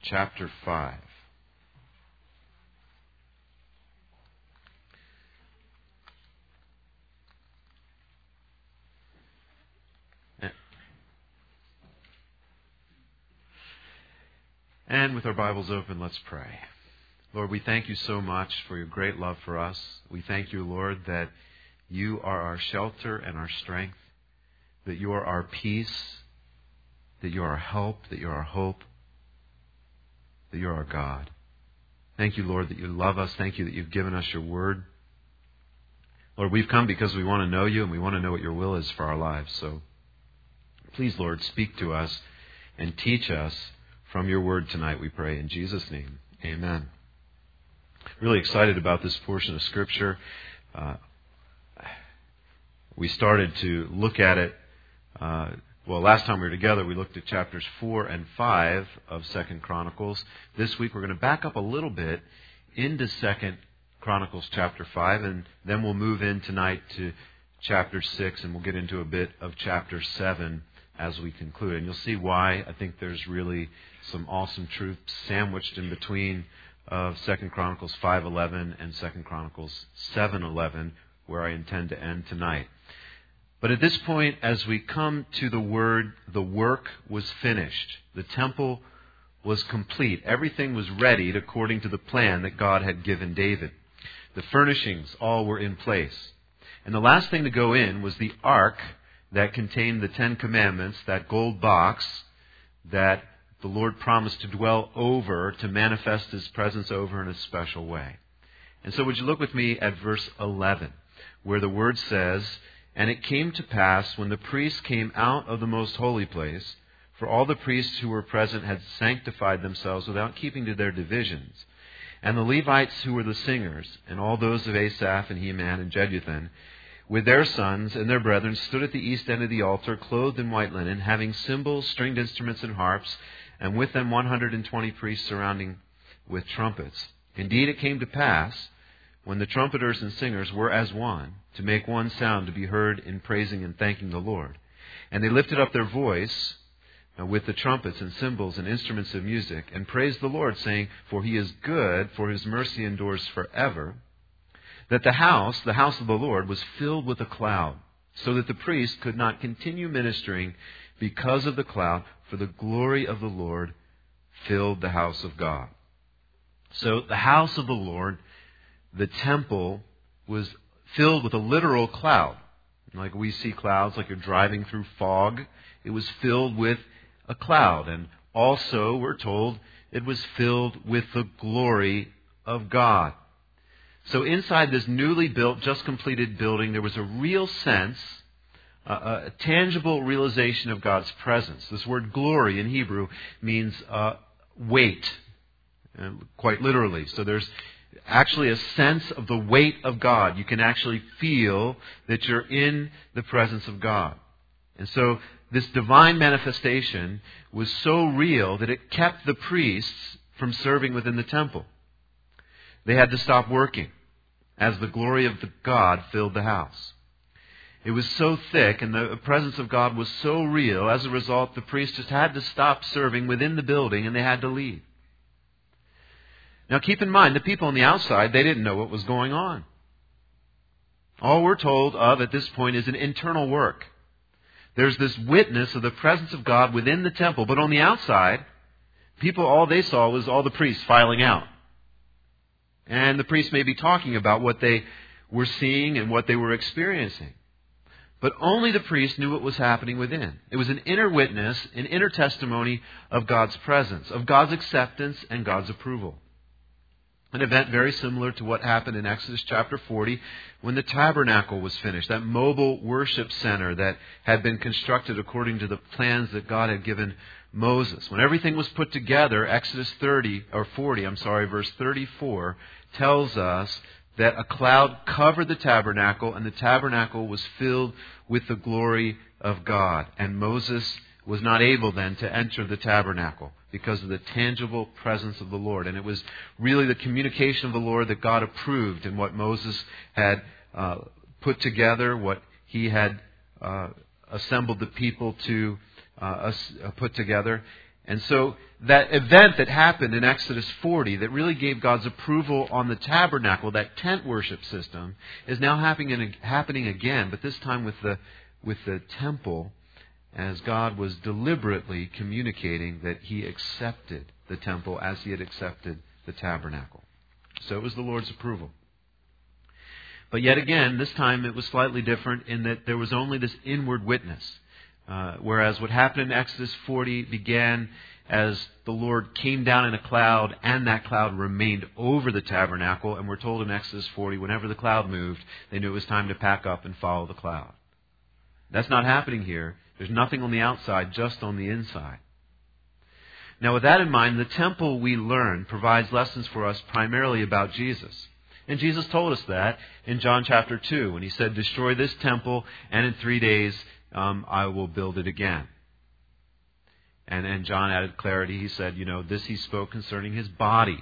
chapter 5. And with our Bibles open, let's pray. Lord, we thank you so much for your great love for us. We thank you, Lord, that you are our shelter and our strength, that you are our peace, that you are our help, that you are our hope, that you are our God. Thank you, Lord, that you love us. Thank you that you've given us your word. Lord, we've come because we want to know you and we want to know what your will is for our lives. So please, Lord, speak to us and teach us from your word tonight, we pray. In Jesus' name, amen. Really excited about this portion of Scripture. We started to look at it. Last time we were together, we looked at chapters 4 and 5 of 2 Chronicles. This week, we're going to back up a little bit into 2 Chronicles chapter 5, and then we'll move in tonight to chapter 6, and we'll get into a bit of chapter 7 as we conclude. And you'll see why I think there's really some awesome truth sandwiched in between of 2 Chronicles 5:11 and 2 Chronicles 7:11, where I intend to end tonight. But at this point, as we come to the word, the work was finished. The temple was complete. Everything was readied according to the plan that God had given David. The furnishings all were in place. And the last thing to go in was the ark that contained the 10 Commandments, that gold box that the Lord promised to dwell over, to manifest His presence over in a special way. And so would you look with me at verse 11, where the word says, "And it came to pass, when the priests came out of the most holy place, for all the priests who were present had sanctified themselves without keeping to their divisions, and the Levites who were the singers, and all those of Asaph and Heman and Jeduthun, with their sons and their brethren, stood at the east end of the altar, clothed in white linen, having cymbals, stringed instruments, and harps, and with them 120 priests surrounding with trumpets. Indeed, it came to pass, when the trumpeters and singers were as one, to make one sound to be heard in praising and thanking the Lord. And they lifted up their voice with the trumpets and cymbals and instruments of music, and praised the Lord, saying, For He is good, for His mercy endures forever. That the house of the Lord, was filled with a cloud, so that the priest could not continue ministering because of the cloud, for the glory of the Lord filled the house of God." So the house of the Lord, the temple, was filled with a literal cloud. Like we see clouds, like you're driving through fog. It was filled with a cloud. And also, we're told, it was filled with the glory of God. So inside this newly built, just completed building, there was a real sense, a tangible realization of God's presence. This word glory in Hebrew means weight, quite literally. So there's actually a sense of the weight of God. You can actually feel that you're in the presence of God. And so this divine manifestation was so real that it kept the priests from serving within the temple. They had to stop working as the glory of the God filled the house. It was so thick and the presence of God was so real, as a result, the priests just had to stop serving within the building and they had to leave. Now keep in mind, the people on the outside, they didn't know what was going on. All we're told of at this point is an internal work. There's this witness of the presence of God within the temple, but on the outside, people, all they saw was all the priests filing out. And the priests may be talking about what they were seeing and what they were experiencing. But only the priest knew what was happening within. It was an inner witness, an inner testimony of God's presence, of God's acceptance and God's approval. An event very similar to what happened in Exodus chapter 40 when the tabernacle was finished, that mobile worship center that had been constructed according to the plans that God had given Moses. When everything was put together, Exodus 40, verse 34 tells us that a cloud covered the tabernacle, and the tabernacle was filled with the glory of God. And Moses was not able then to enter the tabernacle because of the tangible presence of the Lord. And it was really the communication of the Lord that God approved in what Moses had put together, what he had assembled the people to put together. And so that event that happened in Exodus 40 that really gave God's approval on the tabernacle, that tent worship system, is now happening again, but this time with the temple, as God was deliberately communicating that He accepted the temple as He had accepted the tabernacle. So it was the Lord's approval. But yet again, this time it was slightly different in that there was only this inward witness. Whereas what happened in Exodus 40 began as the Lord came down in a cloud, and that cloud remained over the tabernacle. And we're told in Exodus 40, whenever the cloud moved, they knew it was time to pack up and follow the cloud. That's not happening here. There's nothing on the outside, just on the inside. Now, with that in mind, the temple, we learn, provides lessons for us primarily about Jesus. And Jesus told us that in John chapter 2, when He said, "Destroy this temple, and in 3 days I will build it again." And John added clarity. He said, this He spoke concerning His body.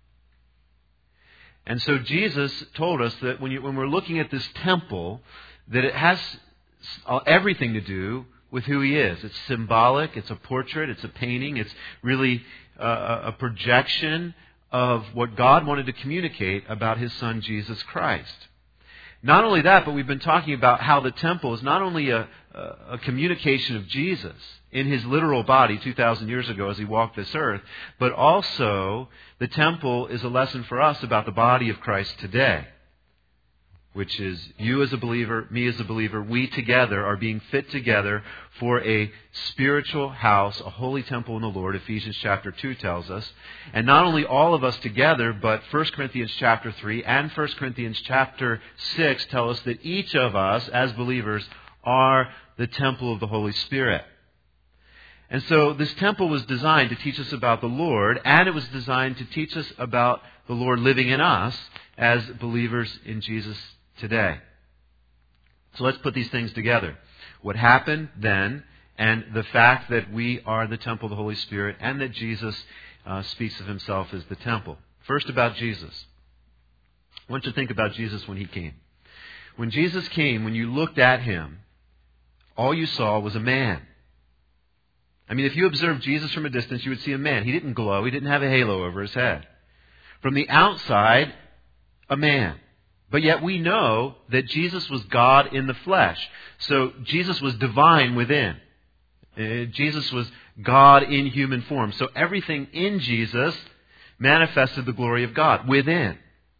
And so Jesus told us that when we're looking at this temple, that it has everything to do with who He is. It's symbolic, it's a portrait, it's a painting, it's really a projection of what God wanted to communicate about His Son, Jesus Christ. Not only that, but we've been talking about how the temple is not only a communication of Jesus in His literal body 2,000 years ago as He walked this earth, but also the temple is a lesson for us about the body of Christ today, which is you as a believer, me as a believer, we together are being fit together for a spiritual house, a holy temple in the Lord, Ephesians chapter 2 tells us. And not only all of us together, but 1 Corinthians chapter 3 and 1 Corinthians chapter 6 tell us that each of us as believers are the temple of the Holy Spirit. And so this temple was designed to teach us about the Lord, and it was designed to teach us about the Lord living in us as believers in Jesus today. So let's put these things together. What happened then, and the fact that we are the temple of the Holy Spirit, and that Jesus speaks of Himself as the temple. First, about Jesus. I want you to think about Jesus when He came. When Jesus came, when you looked at Him, all you saw was a man. I mean, if you observed Jesus from a distance, you would see a man. He didn't glow. He didn't have a halo over His head. From the outside, a man. But yet we know that Jesus was God in the flesh. So Jesus was divine within. Jesus was God in human form. So everything in Jesus manifested the glory of God within.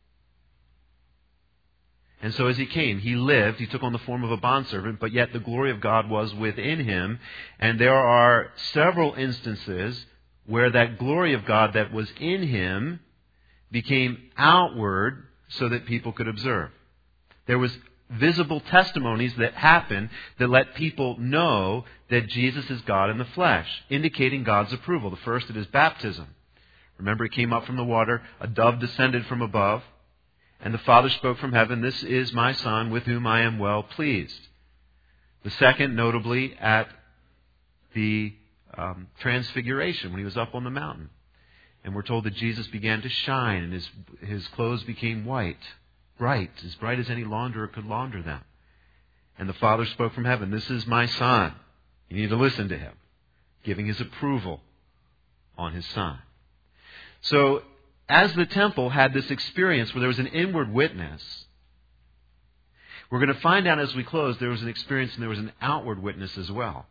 And so as He came, He lived, He took on the form of a bondservant, but yet the glory of God was within Him. And there are several instances where that glory of God that was in Him became outward so that people could observe. There was visible testimonies that happened that let people know that Jesus is God in the flesh, indicating God's approval. The first, it is baptism. Remember, He came up from the water, a dove descended from above, and the Father spoke from heaven, "This is my Son, with whom I am well pleased." The second, notably, at the Transfiguration, when He was up on the mountain. And we're told that Jesus began to shine, and his clothes became white, bright as any launderer could launder them. And the Father spoke from heaven, "This is my Son. You need to listen to Him," giving His approval on His Son. So, as the temple had this experience where there was an inward witness, we're going to find out as we close there was an experience and there was an outward witness as well.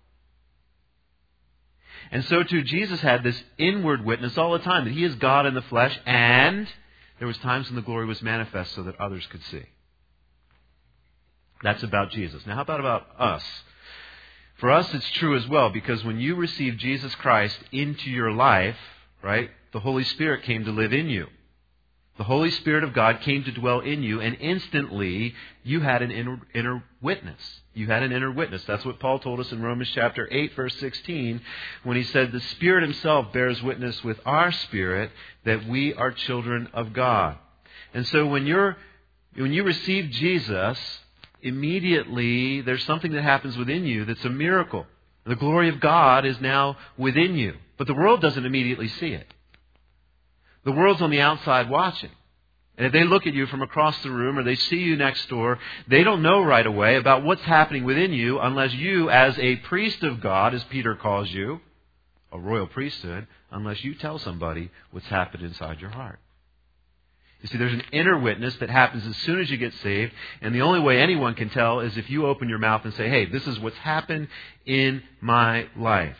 And so too, Jesus had this inward witness all the time, that He is God in the flesh, and there was times when the glory was manifest so that others could see. That's about Jesus. Now, how about us? For us, it's true as well, because when you receive Jesus Christ into your life, right, the Holy Spirit came to live in you. The Holy Spirit of God came to dwell in you, and instantly you had an inner witness. You had an inner witness. That's what Paul told us in Romans chapter 8, verse 16, when he said, "The Spirit Himself bears witness with our spirit that we are children of God." And so when you receive Jesus, immediately there's something that happens within you that's a miracle. The glory of God is now within you. But the world doesn't immediately see it. The world's on the outside watching. And if they look at you from across the room or they see you next door, they don't know right away about what's happening within you unless you, as a priest of God, as Peter calls you, a royal priesthood unless you tell somebody what's happened inside your heart. You see, there's an inner witness that happens as soon as you get saved, and the only way anyone can tell is if you open your mouth and say, hey, this is what's happened in my life.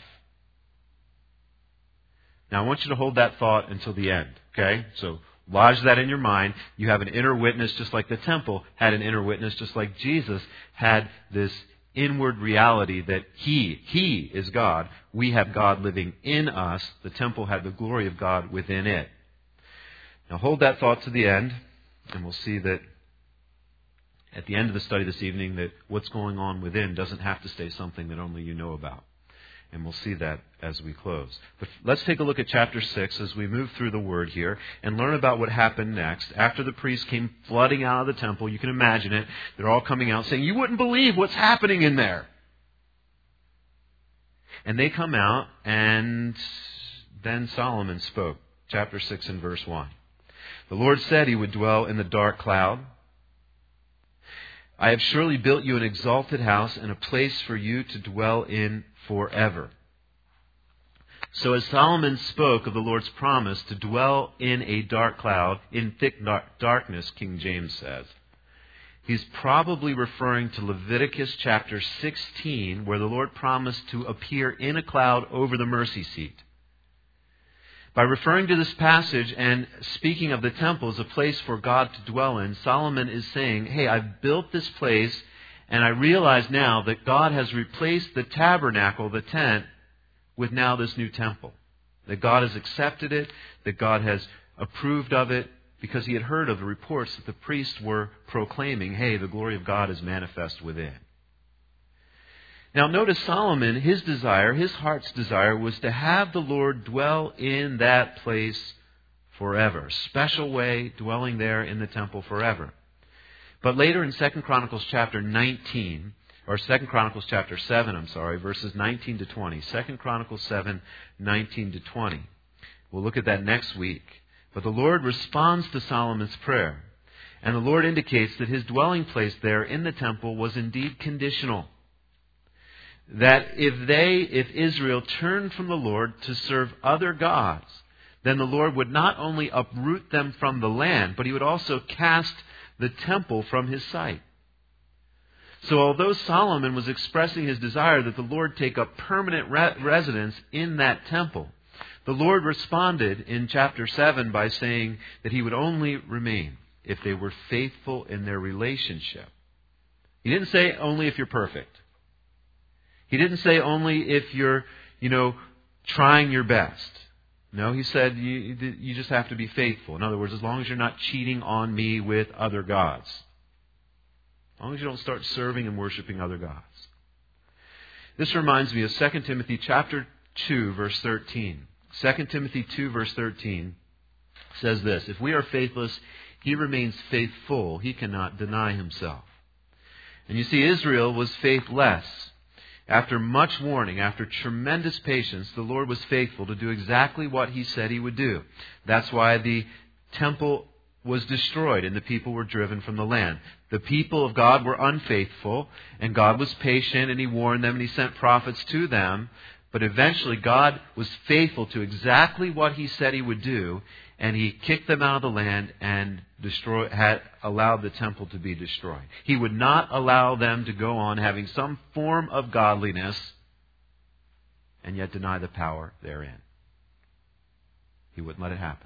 Now, I want you to hold that thought until the end, okay? So, lodge that in your mind. You have an inner witness just like the temple had an inner witness, just like Jesus had this inward reality that He is God. We have God living in us. The temple had the glory of God within it. Now hold that thought to the end, and we'll see that at the end of the study this evening that what's going on within doesn't have to stay something that only you know about. And we'll see that as we close. But let's take a look at chapter 6 as we move through the Word here and learn about what happened next. After the priests came flooding out of the temple, you can imagine it, they're all coming out saying, you wouldn't believe what's happening in there. And they come out, and then Solomon spoke. Chapter 6 and verse 1. The Lord said He would dwell in the dark cloud. I have surely built you an exalted house and a place for you to dwell in forever. So as Solomon spoke of the Lord's promise to dwell in a dark cloud, in thick darkness, King James says, he's probably referring to Leviticus chapter 16, where the Lord promised to appear in a cloud over the mercy seat. By referring to this passage and speaking of the temple as a place for God to dwell in, Solomon is saying, hey, I've built this place, and I realize now that God has replaced the tabernacle, the tent, with now this new temple. That God has accepted it, that God has approved of it, because He had heard of the reports that the priests were proclaiming, hey, the glory of God is manifest within. Now notice Solomon, his desire, his heart's desire, was to have the Lord dwell in that place forever. A special way, dwelling there in the temple forever. But later in 2 Chronicles chapter 19, or 2 Chronicles chapter 7, verses 19 to 20. 2 Chronicles 7, 19 to 20. We'll look at that next week. But the Lord responds to Solomon's prayer. And the Lord indicates that His dwelling place there in the temple was indeed conditional. That if Israel turned from the Lord to serve other gods, then the Lord would not only uproot them from the land, but He would also cast the temple from His sight. So although Solomon was expressing his desire that the Lord take up permanent residence in that temple, the Lord responded in chapter 7 by saying that He would only remain if they were faithful in their relationship. He didn't say only if you're perfect. He didn't say only if you're, trying your best. No, He said you just have to be faithful. In other words, as long as you're not cheating on me with other gods. As long as you don't start serving and worshiping other gods. This reminds me of 2 Timothy chapter 2, verse 13. 2 Timothy 2, verse 13 says this, if we are faithless, He remains faithful. He cannot deny Himself. And you see, Israel was faithless. After much warning, after tremendous patience, the Lord was faithful to do exactly what He said He would do. That's why the temple was destroyed and the people were driven from the land. The people of God were unfaithful, and God was patient, and He warned them, and He sent prophets to them. But eventually God was faithful to exactly what He said He would do, and He kicked them out of the land and had allowed the temple to be destroyed. He would not allow them to go on having some form of godliness and yet deny the power therein. He wouldn't let it happen.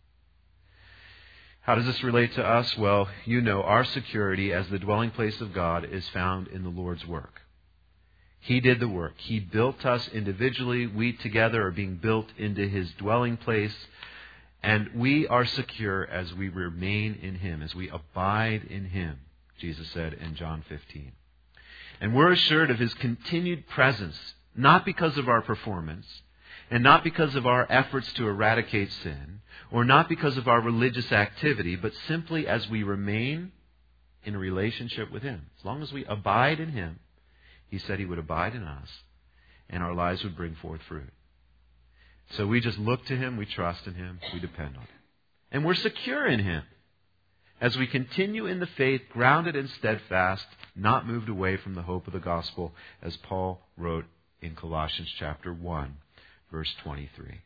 How does this relate to us? Well, our security as the dwelling place of God is found in the Lord's work. He did the work. He built us individually. We together are being built into His dwelling place. And we are secure as we remain in Him, as we abide in Him, Jesus said in John 15. And we're assured of His continued presence, not because of our performance, and not because of our efforts to eradicate sin, or not because of our religious activity, but simply as we remain in a relationship with Him. As long as we abide in Him, He said He would abide in us, and our lives would bring forth fruit. So we just look to Him, we trust in Him, we depend on Him. And we're secure in Him. As we continue in the faith, grounded and steadfast, not moved away from the hope of the gospel, as Paul wrote in Colossians chapter 1, verse 23.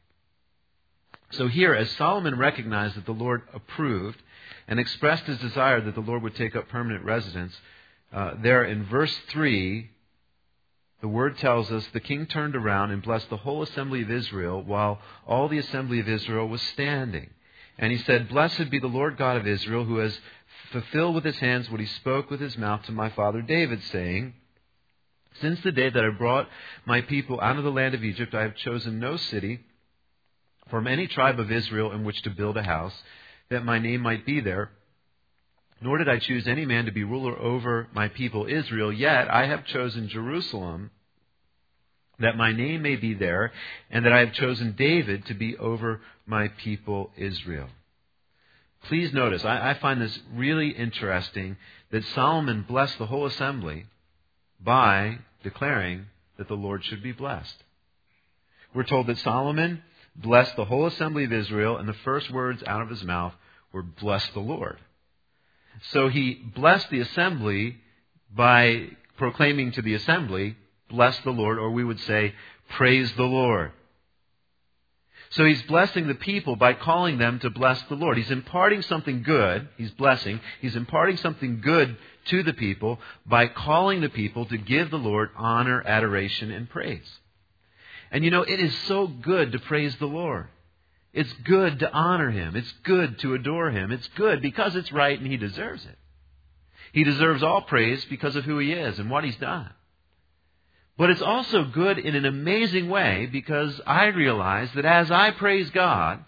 So here, as Solomon recognized that the Lord approved and expressed his desire that the Lord would take up permanent residence, there in verse 3, the word tells us, the king turned around and blessed the whole assembly of Israel while all the assembly of Israel was standing. And he said, "Blessed be the Lord God of Israel, who has fulfilled with his hands what he spoke with his mouth to my father David, saying, Since the day that I brought my people out of the land of Egypt, I have chosen no city from any tribe of Israel in which to build a house, that my name might be there. Nor did I choose any man to be ruler over my people Israel, yet I have chosen Jerusalem, that my name may be there, and that I have chosen David to be over my people Israel." Please notice, I find this really interesting, that Solomon blessed the whole assembly by declaring that the Lord should be blessed. We're told that Solomon blessed the whole assembly of Israel, and the first words out of his mouth were, "Bless the Lord." So he blessed the assembly by proclaiming to the assembly, "Bless the Lord," or we would say, "Praise the Lord." So he's blessing the people by calling them to bless the Lord. He's imparting something good. He's blessing. He's imparting something good to the people by calling the people to give the Lord honor, adoration, and praise. And it is so good to praise the Lord. It's good to honor Him. It's good to adore Him. It's good because it's right and He deserves it. He deserves all praise because of who He is and what He's done. But it's also good in an amazing way because I realize that as I praise God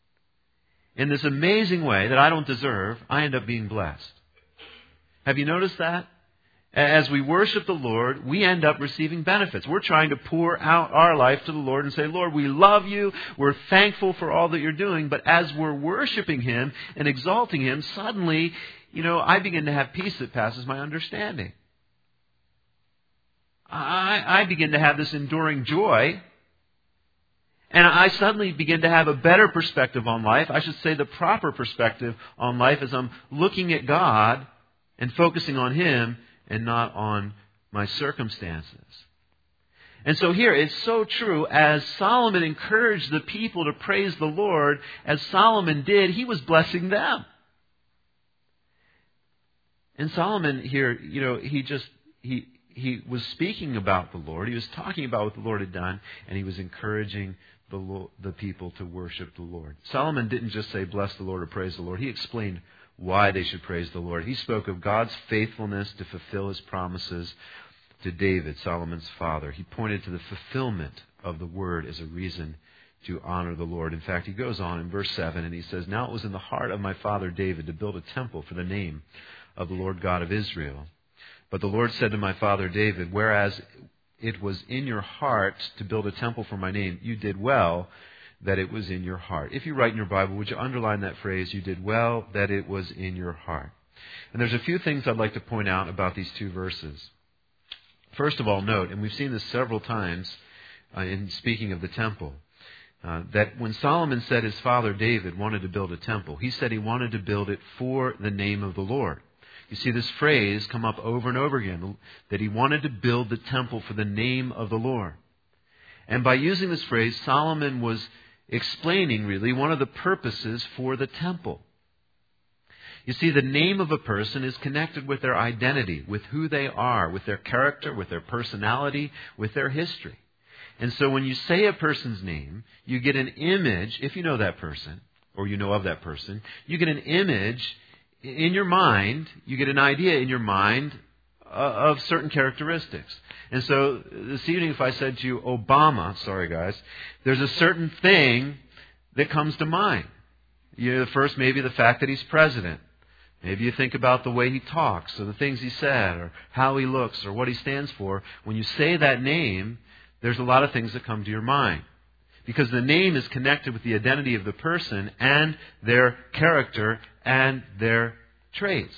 in this amazing way that I don't deserve, I end up being blessed. Have you noticed that? As we worship the Lord, we end up receiving benefits. We're trying to pour out our life to the Lord and say, "Lord, we love you. We're thankful for all that you're doing." But as we're worshiping Him and exalting Him, suddenly, I begin to have peace that passes my understanding. I begin to have this enduring joy, and I suddenly begin to have a better perspective on life. I should say the proper perspective on life as I'm looking at God and focusing on Him and not on my circumstances. And so here, it's so true. As Solomon encouraged the people to praise the Lord, as Solomon did, he was blessing them. And Solomon here, he was speaking about the Lord. He was talking about what the Lord had done, and he was encouraging the people to worship the Lord. Solomon didn't just say, "Bless the Lord," or "Praise the Lord." He explained why they should praise the Lord. He spoke of God's faithfulness to fulfill His promises to David, Solomon's father. He pointed to the fulfillment of the word as a reason to honor the Lord. In fact, he goes on in verse 7 and he says, "Now it was in the heart of my father David to build a temple for the name of the Lord God of Israel. But the Lord said to my father David, whereas it was in your heart to build a temple for my name, you did well that it was in your heart." If you write in your Bible, would you underline that phrase, "You did well that it was in your heart"? And there's a few things I'd like to point out about these two verses. First of all, note, and we've seen this several times in speaking of the temple, that when Solomon said his father David wanted to build a temple, he said he wanted to build it for the name of the Lord. You see this phrase come up over and over again, that he wanted to build the temple for the name of the Lord. And by using this phrase, Solomon was explaining really one of the purposes for the temple. You see, the name of a person is connected with their identity, with who they are, with their character, with their personality, with their history. And so when you say a person's name, you get an image, if you know that person, or you know of that person, you get an image in your mind, you get an idea in your mind of certain characteristics. And so this evening, if I said to you, Obama, sorry guys, there's a certain thing that comes to mind. First, maybe the fact that he's president. Maybe you think about the way he talks, or the things he said, or how he looks, or what he stands for. When you say that name, there's a lot of things that come to your mind. Because the name is connected with the identity of the person and their character and their traits.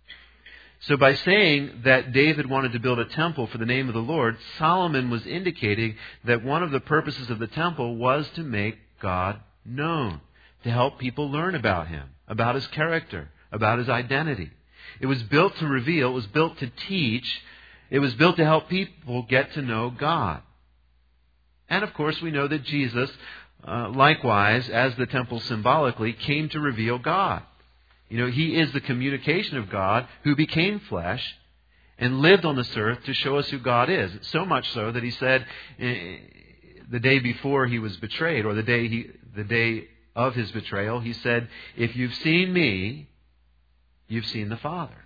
So by saying that David wanted to build a temple for the name of the Lord, Solomon was indicating that one of the purposes of the temple was to make God known, to help people learn about Him, about His character, about His identity. It was built to reveal, it was built to teach, it was built to help people get to know God. And of course, we know that Jesus, likewise, as the temple symbolically, came to reveal God. He is the communication of God who became flesh and lived on this earth to show us who God is. So much so that he said the day before he was betrayed, or the day of his betrayal, he said, "If you've seen me, you've seen the Father."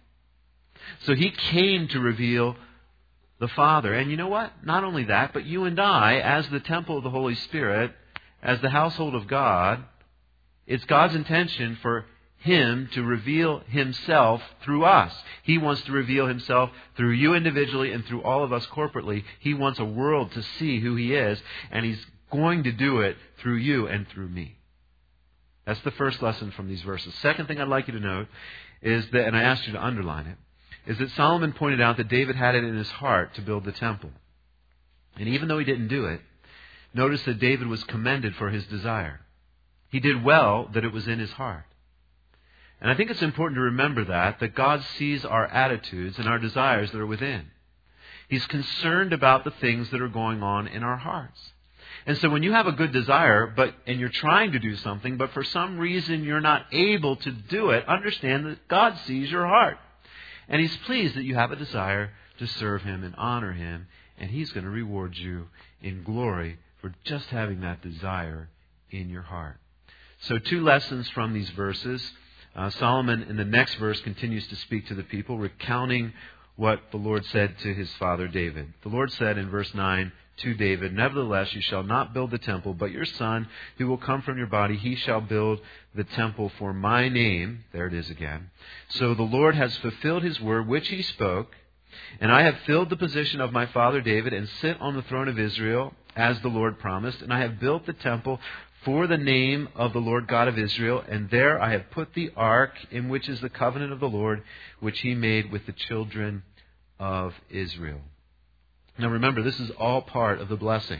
So he came to reveal the Father. And you know what? Not only that, but you and I, as the temple of the Holy Spirit, as the household of God, it's God's intention for Him to reveal Himself through us. He wants to reveal Himself through you individually and through all of us corporately. He wants a world to see who He is, and He's going to do it through you and through me. That's the first lesson from these verses. Second thing I'd like you to note is that, and I asked you to underline it, is that Solomon pointed out that David had it in his heart to build the temple. And even though he didn't do it, notice that David was commended for his desire. He did well that it was in his heart. And I think it's important to remember that God sees our attitudes and our desires that are within. He's concerned about the things that are going on in our hearts. And so when you have a good desire, and you're trying to do something, but for some reason you're not able to do it, understand that God sees your heart. And He's pleased that you have a desire to serve Him and honor Him, and He's going to reward you in glory for just having that desire in your heart. So 2 lessons from these verses. Solomon in the next verse continues to speak to the people, recounting what the Lord said to his father David. The Lord said in verse 9 to David, "Nevertheless, you shall not build the temple, but your son, who will come from your body, he shall build the temple for my name." There it is again. "So the Lord has fulfilled His word, which He spoke, and I have filled the position of my father David and sit on the throne of Israel, as the Lord promised, and I have built the temple for the name of the Lord God of Israel, and there I have put the ark, in which is the covenant of the Lord, which He made with the children of Israel." Now remember, this is all part of the blessing.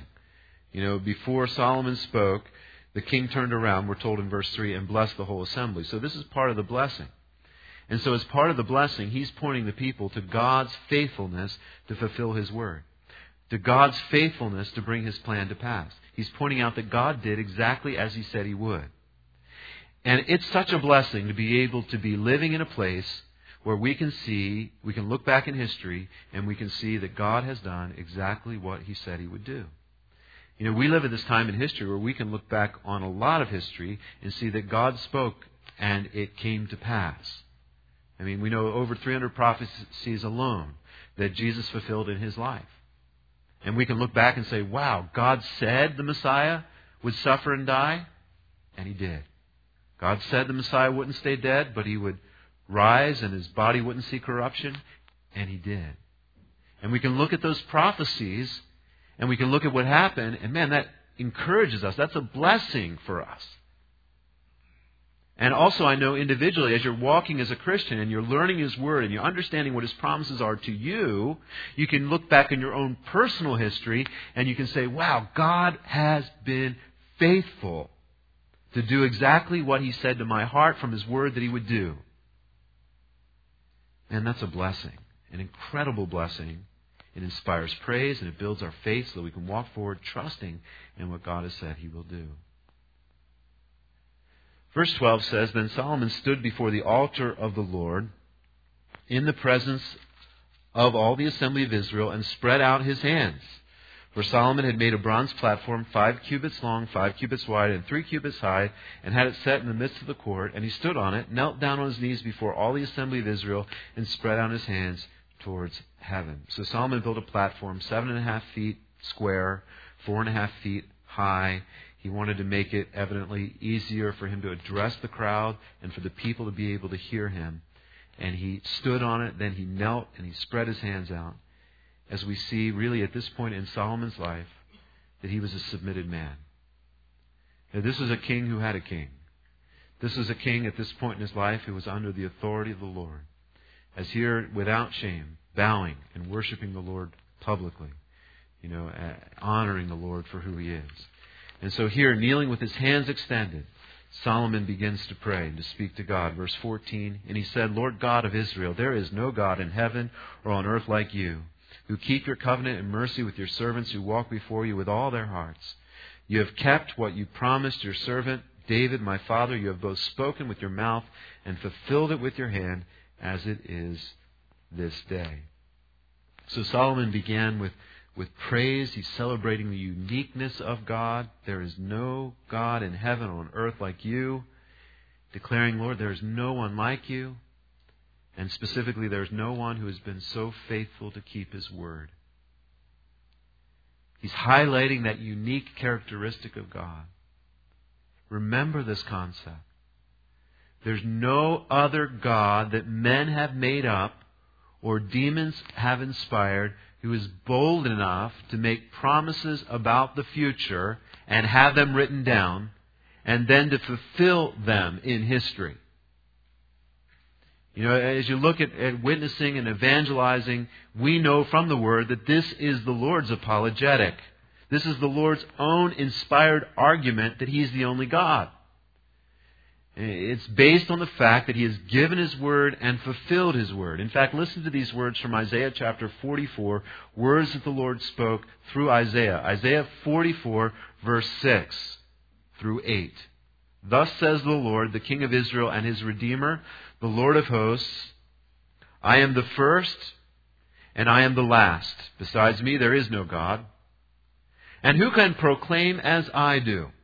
Before Solomon spoke, the king turned around, we're told in verse 3, and blessed the whole assembly. So this is part of the blessing. And so as part of the blessing, he's pointing the people to God's faithfulness to fulfill His word, to God's faithfulness to bring His plan to pass. He's pointing out that God did exactly as He said He would. And it's such a blessing to be able to be living in a place where we can look back in history, and we can see that God has done exactly what He said He would do. We live at this time in history where we can look back on a lot of history and see that God spoke and it came to pass. We know over 300 prophecies alone that Jesus fulfilled in His life. And we can look back and say, wow, God said the Messiah would suffer and die, and He did. God said the Messiah wouldn't stay dead, but He would rise and His body wouldn't see corruption, and He did. And we can look at those prophecies, and we can look at what happened, and man, that encourages us. That's a blessing for us. And also, I know individually, as you're walking as a Christian and you're learning His Word and you're understanding what His promises are to you, you can look back in your own personal history and you can say, wow, God has been faithful to do exactly what He said to my heart from His Word that He would do. And that's a blessing, an incredible blessing. It inspires praise and it builds our faith so that we can walk forward trusting in what God has said He will do. Verse 12 says, "Then Solomon stood before the altar of the Lord in the presence of all the assembly of Israel and spread out his hands. For Solomon had made a bronze platform 5 cubits long, 5 cubits wide, and 3 cubits high, and had it set in the midst of the court. And he stood on it, knelt down on his knees before all the assembly of Israel, and spread out his hands towards heaven." So Solomon built a platform 7.5 feet square, 4.5 feet high. He wanted to make it evidently easier for him to address the crowd and for the people to be able to hear him. And he stood on it, then he knelt and he spread his hands out. As we see really at this point in Solomon's life, that he was a submitted man. Now, this was a king who had a king. This was a king at this point in his life who was under the authority of the Lord. As here, without shame, bowing and worshiping the Lord publicly, honoring the Lord for who He is. And so here, kneeling with his hands extended, Solomon begins to pray and to speak to God. Verse 14, "And he said, Lord God of Israel, there is no God in heaven or on earth like You, who keep your covenant and mercy with your servants who walk before you with all their hearts. You have kept what you promised your servant David, my father. You have both spoken with your mouth and fulfilled it with your hand, as it is this day." So Solomon began with praise. He's celebrating the uniqueness of God. There is no God in heaven or on earth like you. Declaring, "Lord, there is no one like you." And specifically, there is no one who has been so faithful to keep His word. He's highlighting that unique characteristic of God. Remember this concept. There's no other God that men have made up or demons have inspired who is bold enough to make promises about the future and have them written down and then to fulfill them in history. You know, as you look at witnessing and evangelizing, we know from the Word that this is the Lord's apologetic. This is the Lord's own inspired argument that He's the only God. It's based on the fact that He has given His Word and fulfilled His Word. In fact, listen to these words from Isaiah chapter 44, words that the Lord spoke through Isaiah. Isaiah 44, verse 6 through 8. "Thus says the Lord, the King of Israel and His Redeemer, the Lord of hosts, I am the first and I am the last. Besides me there is no God. And who can proclaim as I do?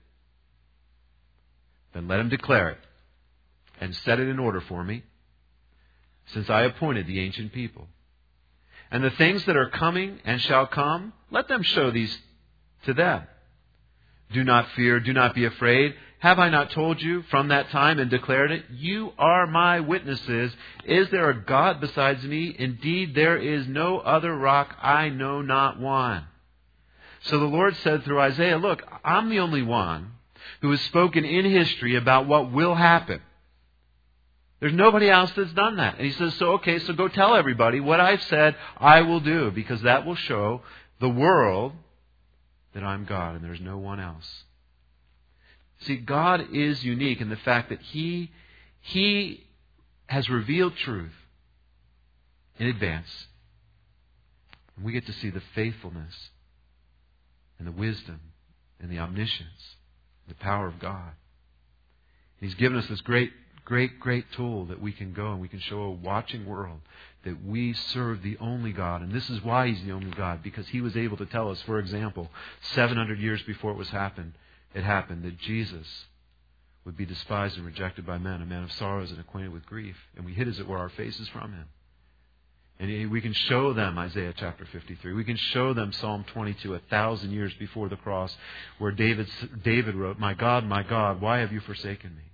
Then let him declare it and set it in order for me, since I appointed the ancient people. And the things that are coming and shall come, let them show these to them. Do not fear, do not be afraid. Have I not told you from that time and declared it? You are my witnesses. Is there a God besides me? Indeed, there is no other rock. I know not one." So the Lord said through Isaiah, look, I'm the only one who has spoken in history about what will happen. There's nobody else that's done that. And He says, so go tell everybody what I've said I will do, because that will show the world that I'm God and there's no one else. See, God is unique in the fact that He has revealed truth in advance. And we get to see the faithfulness and the wisdom and the omniscience, the power of God. He's given us this great tool that we can go and we can show a watching world that we serve the only God. And this is why He's the only God, because He was able to tell us, for example, 700 years before it happened, that Jesus would be despised and rejected by men, a man of sorrows and acquainted with grief. And we hid, as it were, our faces from Him. And we can show them Isaiah chapter 53. We can show them Psalm 22, 1,000 years before the cross, where David wrote, my God, why have you forsaken me?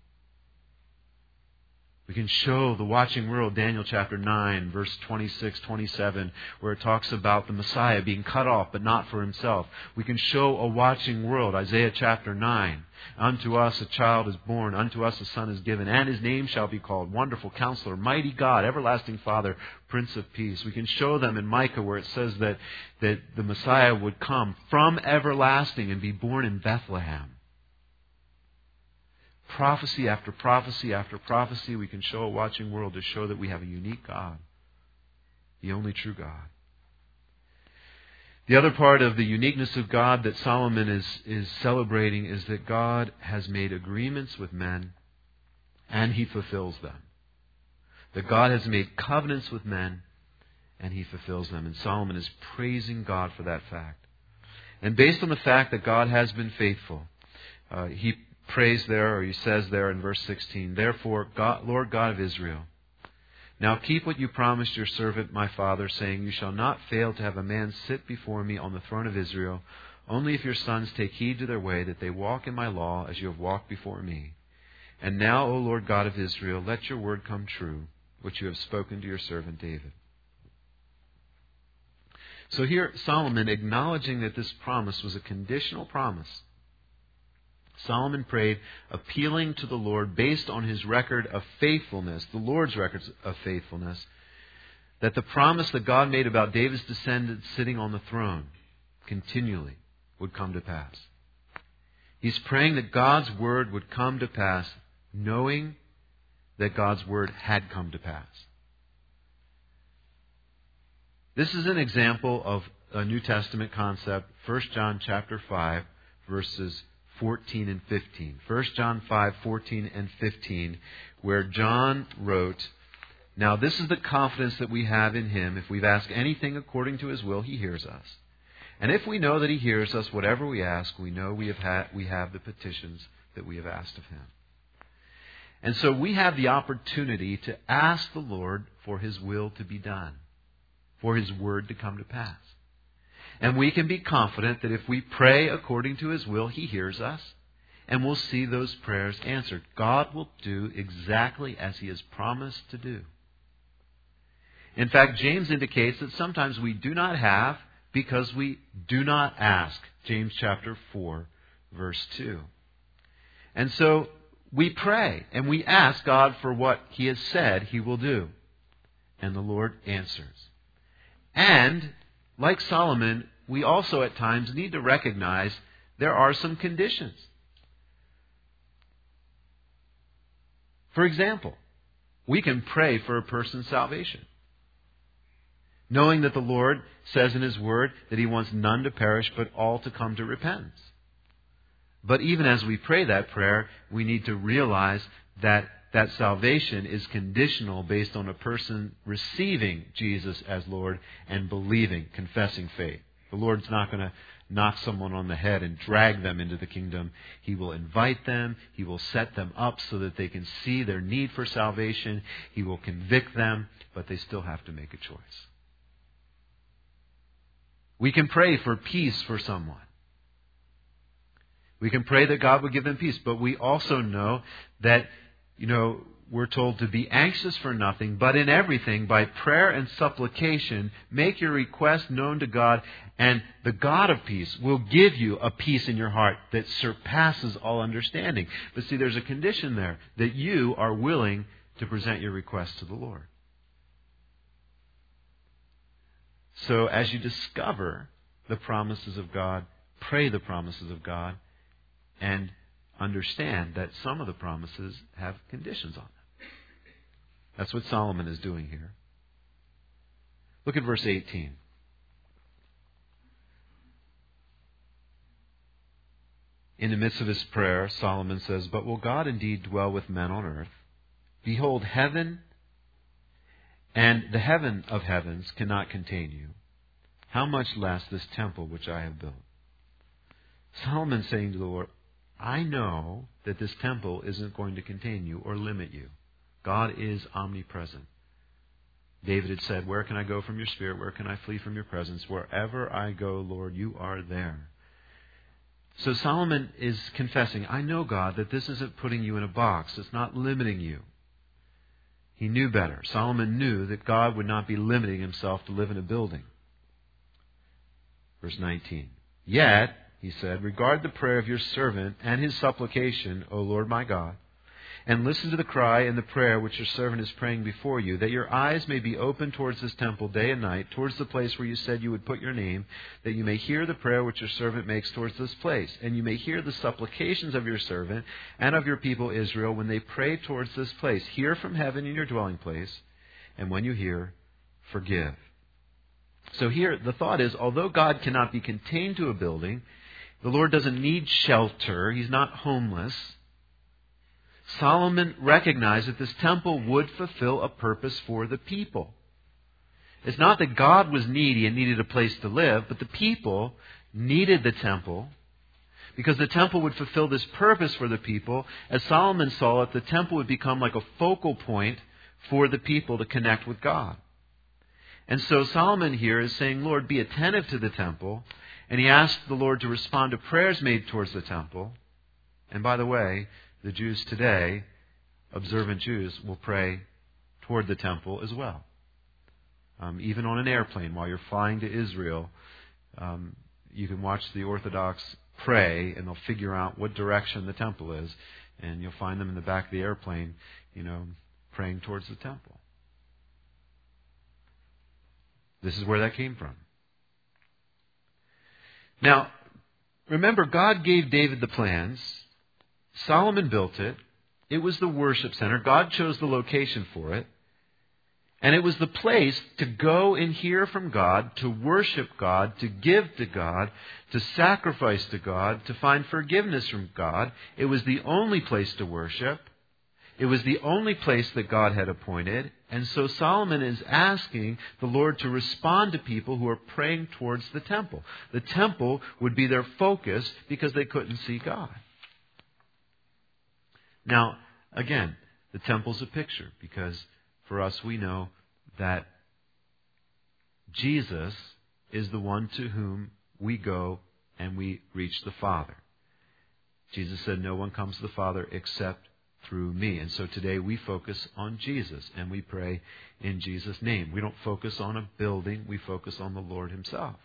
We can show the watching world Daniel chapter 9, verse 26, 27, where it talks about the Messiah being cut off, but not for Himself. We can show a watching world, Isaiah chapter 9. Unto us a child is born, unto us a son is given, and His name shall be called Wonderful Counselor, Mighty God, Everlasting Father, Prince of Peace. We can show them in Micah where it says that the Messiah would come from everlasting and be born in Bethlehem. Prophecy after prophecy after prophecy, we can show a watching world to show that we have a unique God, the only true God. The other part of the uniqueness of God that Solomon is celebrating is that God has made agreements with men and He fulfills them. That God has made covenants with men and He fulfills them. And Solomon is praising God for that fact. And based on the fact that God has been faithful, he says there in verse 16, therefore, God, Lord God of Israel, now keep what you promised your servant my father, saying, you shall not fail to have a man sit before me on the throne of Israel, only if your sons take heed to their way, that they walk in my law as you have walked before me. And now, O Lord God of Israel, let your word come true, which you have spoken to your servant David. So here, Solomon, acknowledging that this promise was a conditional promise, Solomon prayed, appealing to the Lord based on his record of faithfulness, the Lord's record of faithfulness, that the promise that God made about David's descendants sitting on the throne continually would come to pass. He's praying that God's word would come to pass, knowing that God's word had come to pass. This is an example of a New Testament concept, 1 John chapter 5, verses 14 and 15. 1 John 5, 14 and 15, where John wrote, "Now this is the confidence that we have in Him. If we've asked anything according to His will, He hears us. And if we know that He hears us, whatever we ask, we know we have the petitions that we have asked of Him." And so we have the opportunity to ask the Lord for His will to be done, for His word to come to pass. And we can be confident that if we pray according to His will, He hears us, and we'll see those prayers answered. God will do exactly as He has promised to do. In fact, James indicates that sometimes we do not have because we do not ask. James chapter 4, verse 2. And so we pray and we ask God for what He has said He will do. And the Lord answers. And, like Solomon, we also at times need to recognize there are some conditions. For example, we can pray for a person's salvation, knowing that the Lord says in His Word that He wants none to perish but all to come to repentance. But even as we pray that prayer, we need to realize that that salvation is conditional based on a person receiving Jesus as Lord and believing, confessing faith. The Lord's not going to knock someone on the head and drag them into the kingdom. He will invite them. He will set them up so that they can see their need for salvation. He will convict them, but they still have to make a choice. We can pray for peace for someone. We can pray that God would give them peace, but we also know that, we're told to be anxious for nothing, but in everything, by prayer and supplication, make your request known to God, and the God of peace will give you a peace in your heart that surpasses all understanding. But see, there's a condition there, that you are willing to present your request to the Lord. So as you discover the promises of God, pray the promises of God, and understand that some of the promises have conditions on them. That's what Solomon is doing here. Look at verse 18. In the midst of his prayer, Solomon says, "But will God indeed dwell with men on earth? Behold, heaven and the heaven of heavens cannot contain you. How much less this temple which I have built?" Solomon saying to the Lord, I know that this temple isn't going to contain you or limit you. God is omnipresent. David had said, "Where can I go from your spirit? Where can I flee from your presence? Wherever I go, Lord, you are there." So Solomon is confessing, I know, God, that this isn't putting you in a box. It's not limiting you. He knew better. Solomon knew that God would not be limiting Himself to live in a building. Verse 19. "Yet," he said, "regard the prayer of your servant and his supplication, O Lord my God, and listen to the cry and the prayer which your servant is praying before you, that your eyes may be open towards this temple day and night, towards the place where you said you would put your name, that you may hear the prayer which your servant makes towards this place, and you may hear the supplications of your servant and of your people Israel when they pray towards this place. Hear from heaven in your dwelling place, and when you hear, forgive." So here, the thought is, although God cannot be contained to a building, the Lord doesn't need shelter. He's not homeless. Solomon recognized that this temple would fulfill a purpose for the people. It's not that God was needy and needed a place to live, but the people needed the temple because the temple would fulfill this purpose for the people. As Solomon saw it, the temple would become like a focal point for the people to connect with God. And so Solomon here is saying, Lord, be attentive to the temple. And he asked the Lord to respond to prayers made towards the temple. And by the way, the Jews today, observant Jews, will pray toward the temple as well. Even on an airplane, while you're flying to Israel, you can watch the Orthodox pray, and they'll figure out what direction the temple is. And you'll find them in the back of the airplane, praying towards the temple. This is where that came from. Now, remember, God gave David the plans. Solomon built it. It was the worship center. God chose the location for it. And it was the place to go and hear from God, to worship God, to give to God, to sacrifice to God, to find forgiveness from God. It was the only place to worship. It was the only place that God had appointed. And so Solomon is asking the Lord to respond to people who are praying towards the temple. The temple would be their focus because they couldn't see God. Now, again, the temple's a picture because for us we know that Jesus is the one to whom we go and we reach the Father. Jesus said, "No one comes to the Father except through me." And so today we focus on Jesus and we pray in Jesus' name. We don't focus on a building, we focus on the Lord Himself.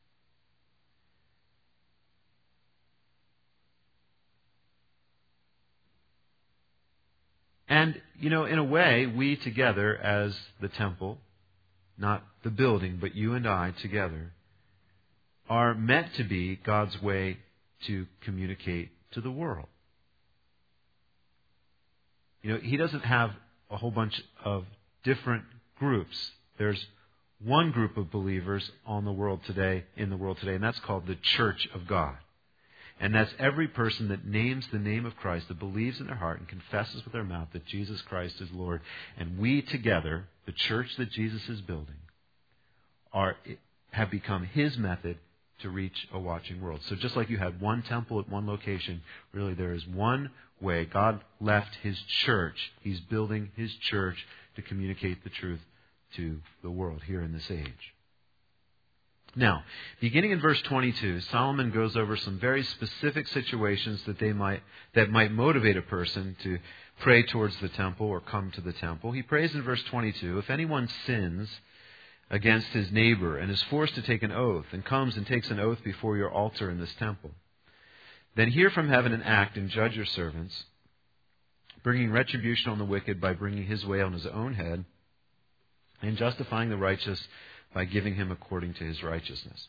And, in a way, we together as the temple, not the building, but you and I together, are meant to be God's way to communicate to the world. He doesn't have a whole bunch of different groups. There's one group of believers in the world today, and that's called the Church of God. And that's every person that names the name of Christ, that believes in their heart and confesses with their mouth that Jesus Christ is Lord. And we together, the church that Jesus is building, have become His method to reach a watching world. So just like you had one temple at one location, really there is one way. God left His church. He's building His church to communicate the truth to the world here in this age. Now, beginning in verse 22, Solomon goes over some very specific situations that might motivate a person to pray towards the temple or come to the temple. He prays in verse 22, "If anyone sins against his neighbor and is forced to take an oath and comes and takes an oath before your altar in this temple, then hear from heaven and act and judge your servants, bringing retribution on the wicked by bringing his way on his own head, and justifying the righteous by giving him according to his righteousness."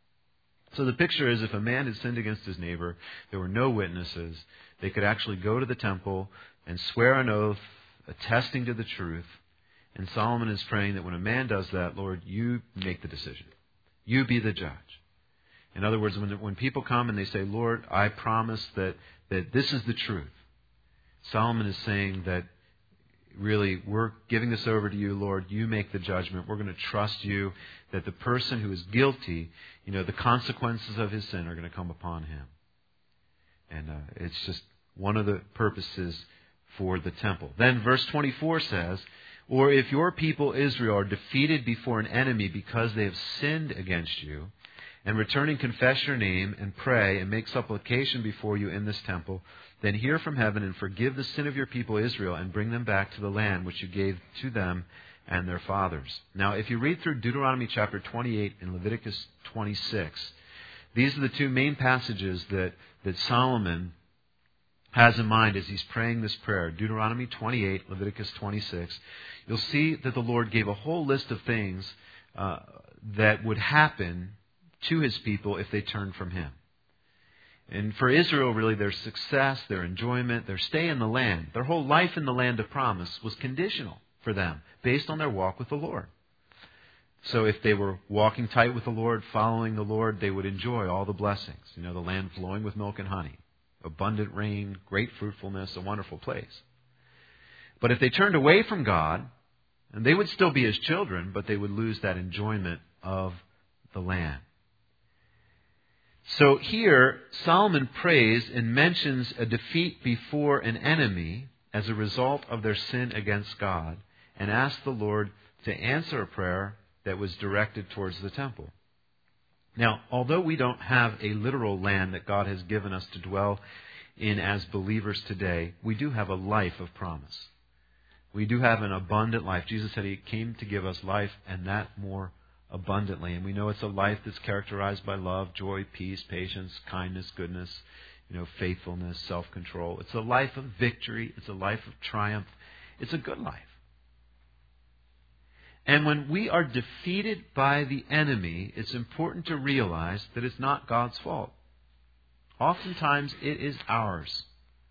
So the picture is, if a man had sinned against his neighbor, there were no witnesses, they could actually go to the temple and swear an oath, attesting to the truth. And Solomon is praying that when a man does that, Lord, you make the decision. You be the judge. In other words, when people come and they say, Lord, I promise that this is the truth, Solomon is saying that really, we're giving this over to you, Lord. You make the judgment. We're going to trust you that the person who is guilty, the consequences of his sin are going to come upon him. And it's just one of the purposes for the temple. Then verse 24 says, "Or if your people Israel are defeated before an enemy because they have sinned against you, and returning confess your name and pray and make supplication before you in this temple, then hear from heaven and forgive the sin of your people Israel and bring them back to the land which you gave to them and their fathers." Now, if you read through Deuteronomy chapter 28 and Leviticus 26, these are the two main passages that Solomon has in mind as he's praying this prayer. Deuteronomy 28, Leviticus 26. You'll see that the Lord gave a whole list of things that would happen to His people if they turned from Him. And for Israel, really, their success, their enjoyment, their stay in the land, their whole life in the land of promise was conditional for them based on their walk with the Lord. So if they were walking tight with the Lord, following the Lord, they would enjoy all the blessings. The land flowing with milk and honey, abundant rain, great fruitfulness, a wonderful place. But if they turned away from God, and they would still be His children, but they would lose that enjoyment of the land. So here, Solomon prays and mentions a defeat before an enemy as a result of their sin against God, and asks the Lord to answer a prayer that was directed towards the temple. Now, although we don't have a literal land that God has given us to dwell in as believers today, we do have a life of promise. We do have an abundant life. Jesus said He came to give us life, and that more abundantly. And we know it's a life that's characterized by love, joy, peace, patience, kindness, goodness, faithfulness, self-control. It's a life of victory. It's a life of triumph. It's a good life. And when we are defeated by the enemy, it's important to realize that it's not God's fault. Oftentimes it is ours.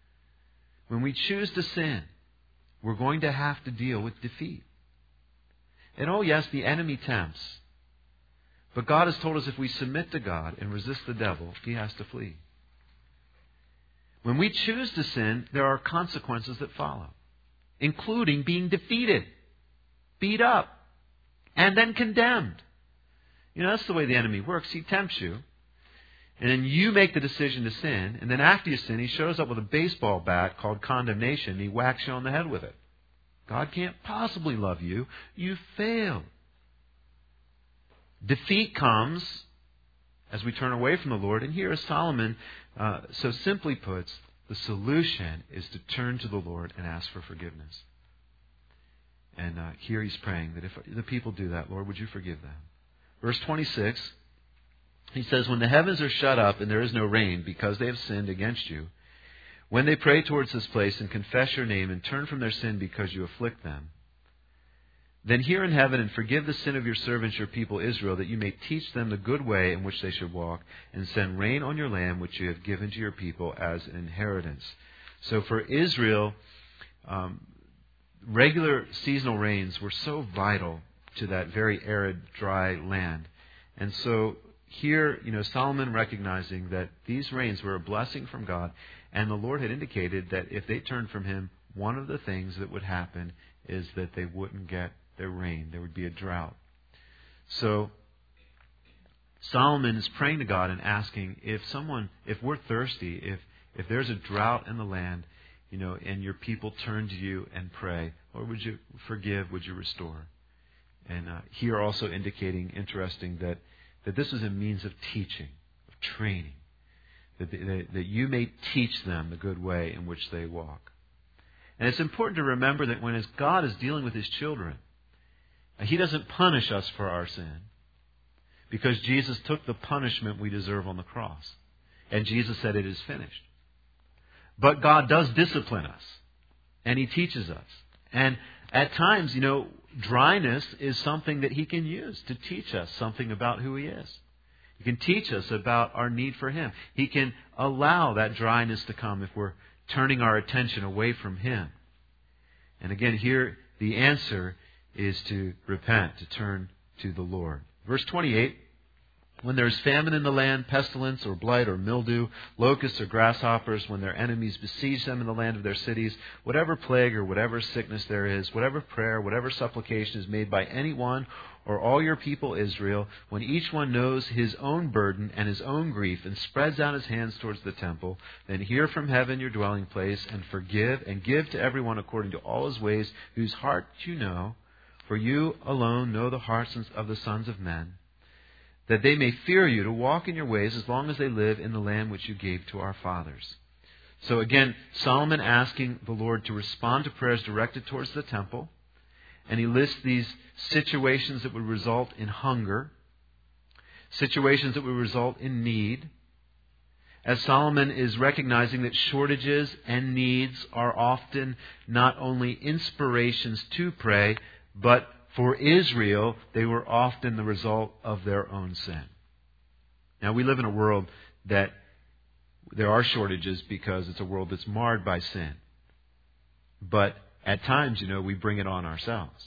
When we choose to sin, we're going to have to deal with defeat. And oh yes, the enemy tempts. But God has told us if we submit to God and resist the devil, he has to flee. When we choose to sin, there are consequences that follow, including being defeated, beat up, and then condemned. You know, that's the way the enemy works. He tempts you, and then you make the decision to sin, and then after you sin, he shows up with a baseball bat called condemnation, and he whacks you on the head with it. God can't possibly love you. You failed. Defeat comes as we turn away from the Lord. And here, as Solomon so simply puts, the solution is to turn to the Lord and ask for forgiveness. And here he's praying that if the people do that, Lord, would you forgive them? Verse 26, he says, when the heavens are shut up and there is no rain because they have sinned against you, when they pray towards this place and confess your name and turn from their sin because you afflict them, then hear in heaven and forgive the sin of your servants, your people Israel, that you may teach them the good way in which they should walk, and send rain on your land which you have given to your people as an inheritance. So for Israel, regular seasonal rains were so vital to that very arid, dry land. And so here, Solomon recognizing that these rains were a blessing from God, and the Lord had indicated that if they turned from him, one of the things that would happen is that they wouldn't get their rain. There would be a drought. So Solomon is praying to God and asking if we're thirsty, if there's a drought in the land, and your people turn to you and pray, Lord, would you forgive, would you restore? And here also indicating, interesting, that this is a means of teaching, of training, that you may teach them the good way in which they walk. And it's important to remember that when God is dealing with his children, he doesn't punish us for our sin, because Jesus took the punishment we deserve on the cross. And Jesus said it is finished. But God does discipline us, and he teaches us. And at times, dryness is something that he can use to teach us something about who he is. He can teach us about our need for him. He can allow that dryness to come if we're turning our attention away from him. And again, here the answer is to repent, to turn to the Lord. Verse 28, when there is famine in the land, pestilence or blight or mildew, locusts or grasshoppers, when their enemies besiege them in the land of their cities, whatever plague or whatever sickness there is, whatever prayer, whatever supplication is made by anyone or all your people Israel, when each one knows his own burden and his own grief and spreads out his hands towards the temple, then hear from heaven your dwelling place and forgive and give to everyone according to all his ways, whose heart you know, for you alone know the hearts of the sons of men, that they may fear you to walk in your ways as long as they live in the land which you gave to our fathers. So again, Solomon asking the Lord to respond to prayers directed towards the temple. And he lists these situations that would result in hunger, situations that would result in need. As Solomon is recognizing that shortages and needs are often not only inspirations to pray, but for Israel, they were often the result of their own sin. Now, we live in a world that there are shortages because it's a world that's marred by sin. But at times, we bring it on ourselves.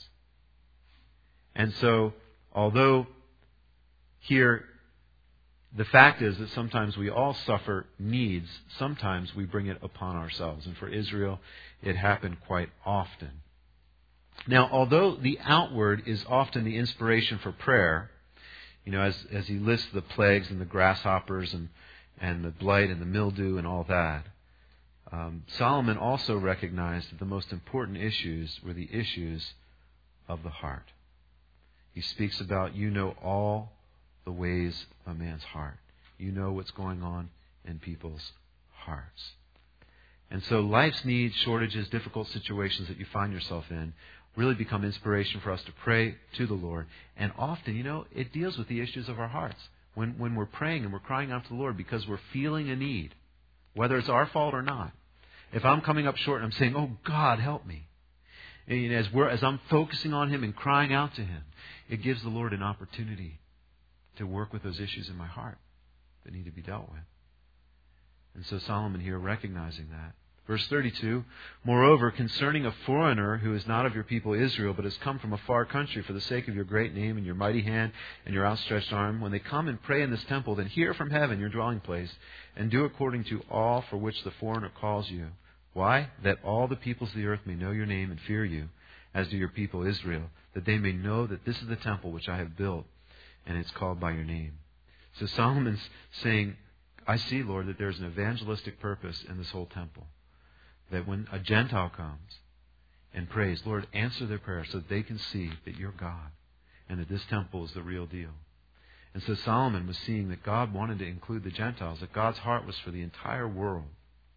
And so, although here the fact is that sometimes we all suffer needs, sometimes we bring it upon ourselves. And for Israel, it happened quite often. Now, although the outward is often the inspiration for prayer, as he lists the plagues and the grasshoppers and the blight and the mildew and all that, Solomon also recognized that the most important issues were the issues of the heart. He speaks about, you know all the ways of a man's heart. You know what's going on in people's hearts. And so life's needs, shortages, difficult situations that you find yourself in really become inspiration for us to pray to the Lord. And often, it deals with the issues of our hearts. When we're praying and we're crying out to the Lord because we're feeling a need, whether it's our fault or not. If I'm coming up short and I'm saying, oh, God, help me. And as I'm focusing on him and crying out to him, it gives the Lord an opportunity to work with those issues in my heart that need to be dealt with. And so Solomon here, recognizing that, Verse 32, moreover, concerning a foreigner who is not of your people Israel, but has come from a far country for the sake of your great name and your mighty hand and your outstretched arm, when they come and pray in this temple, then hear from heaven your dwelling place, and do according to all for which the foreigner calls you. Why? That all the peoples of the earth may know your name and fear you, as do your people Israel, that they may know that this is the temple which I have built, and it's called by your name. So Solomon's saying, I see, Lord, that there's an evangelistic purpose in this whole temple. That when a Gentile comes and prays, Lord, answer their prayer so that they can see that you're God and that this temple is the real deal. And so Solomon was seeing that God wanted to include the Gentiles, that God's heart was for the entire world.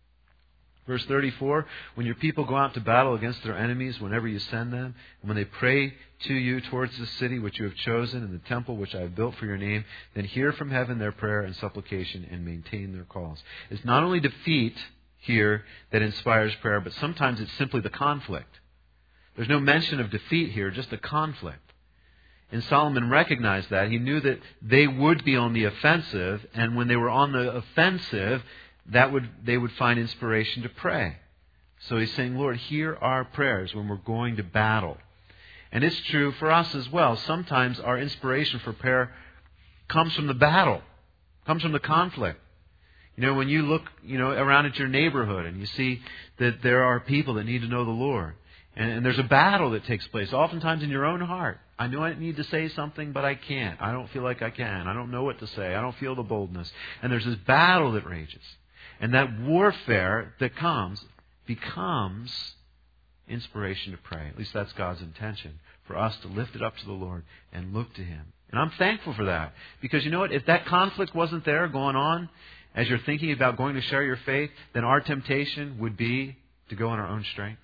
Verse 34, when your people go out to battle against their enemies, whenever you send them, and when they pray to you towards the city which you have chosen and the temple which I have built for your name, then hear from heaven their prayer and supplication and maintain their cause. It's not only defeat here that inspires prayer, but sometimes it's simply the conflict. There's no mention of defeat here, just a conflict. And Solomon recognized that. He knew that they would be on the offensive, and when they were on the offensive, they would find inspiration to pray. So he's saying, Lord, hear our prayers when we're going to battle. And it's true for us as well. Sometimes our inspiration for prayer comes from the battle, comes from the conflict. When you look, around at your neighborhood and you see that there are people that need to know the Lord, and there's a battle that takes place, oftentimes in your own heart. I know I need to say something, but I can't. I don't feel like I can. I don't know what to say. I don't feel the boldness. And there's this battle that rages. And that warfare that comes becomes inspiration to pray. At least that's God's intention, for us to lift it up to the Lord and look to Him. And I'm thankful for that. Because you know what? If that conflict wasn't there going on, as you're thinking about going to share your faith, then our temptation would be to go in our own strength.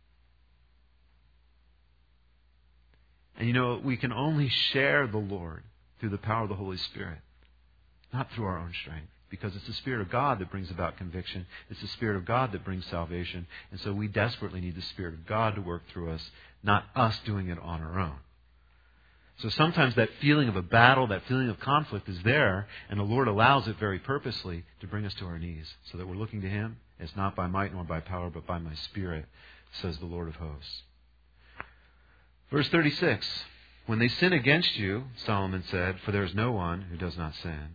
And we can only share the Lord through the power of the Holy Spirit, not through our own strength. Because it's the Spirit of God that brings about conviction. It's the Spirit of God that brings salvation. And so we desperately need the Spirit of God to work through us, not us doing it on our own. So sometimes that feeling of a battle, that feeling of conflict is there, and the Lord allows it very purposely to bring us to our knees, so that we're looking to Him. It's not by might nor by power, but by my Spirit, says the Lord of hosts. Verse 36, when they sin against you, Solomon said, for there is no one who does not sin,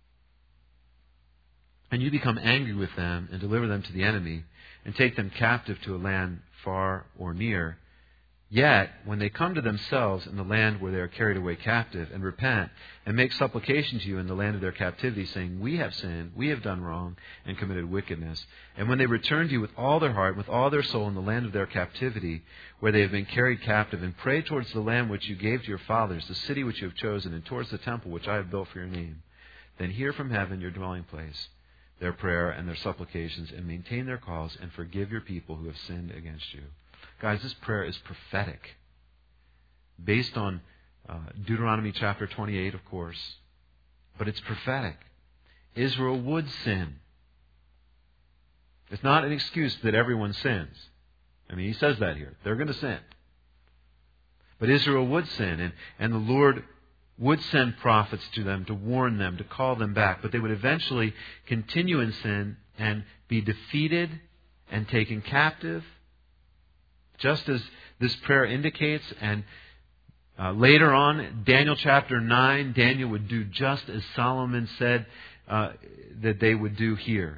and you become angry with them and deliver them to the enemy and take them captive to a land far or near, yet when they come to themselves in the land where they are carried away captive and repent and make supplication to you in the land of their captivity, saying, we have sinned, we have done wrong and committed wickedness, and when they return to you with all their heart, with all their soul in the land of their captivity, where they have been carried captive, and pray towards the land which you gave to your fathers, the city which you have chosen, and towards the temple which I have built for your name, then hear from heaven your dwelling place their prayer and their supplications, and maintain their cause, and forgive your people who have sinned against you. Guys, this prayer is prophetic, based on Deuteronomy chapter 28, of course, but it's prophetic. Israel would sin. It's not an excuse that everyone sins. I mean, he says that here. They're going to sin. But Israel would sin, and the Lord would send prophets to them to warn them, to call them back. But they would eventually continue in sin and be defeated and taken captive, just as this prayer indicates. And later on, Daniel chapter 9, Daniel would do just as Solomon said that they would do here.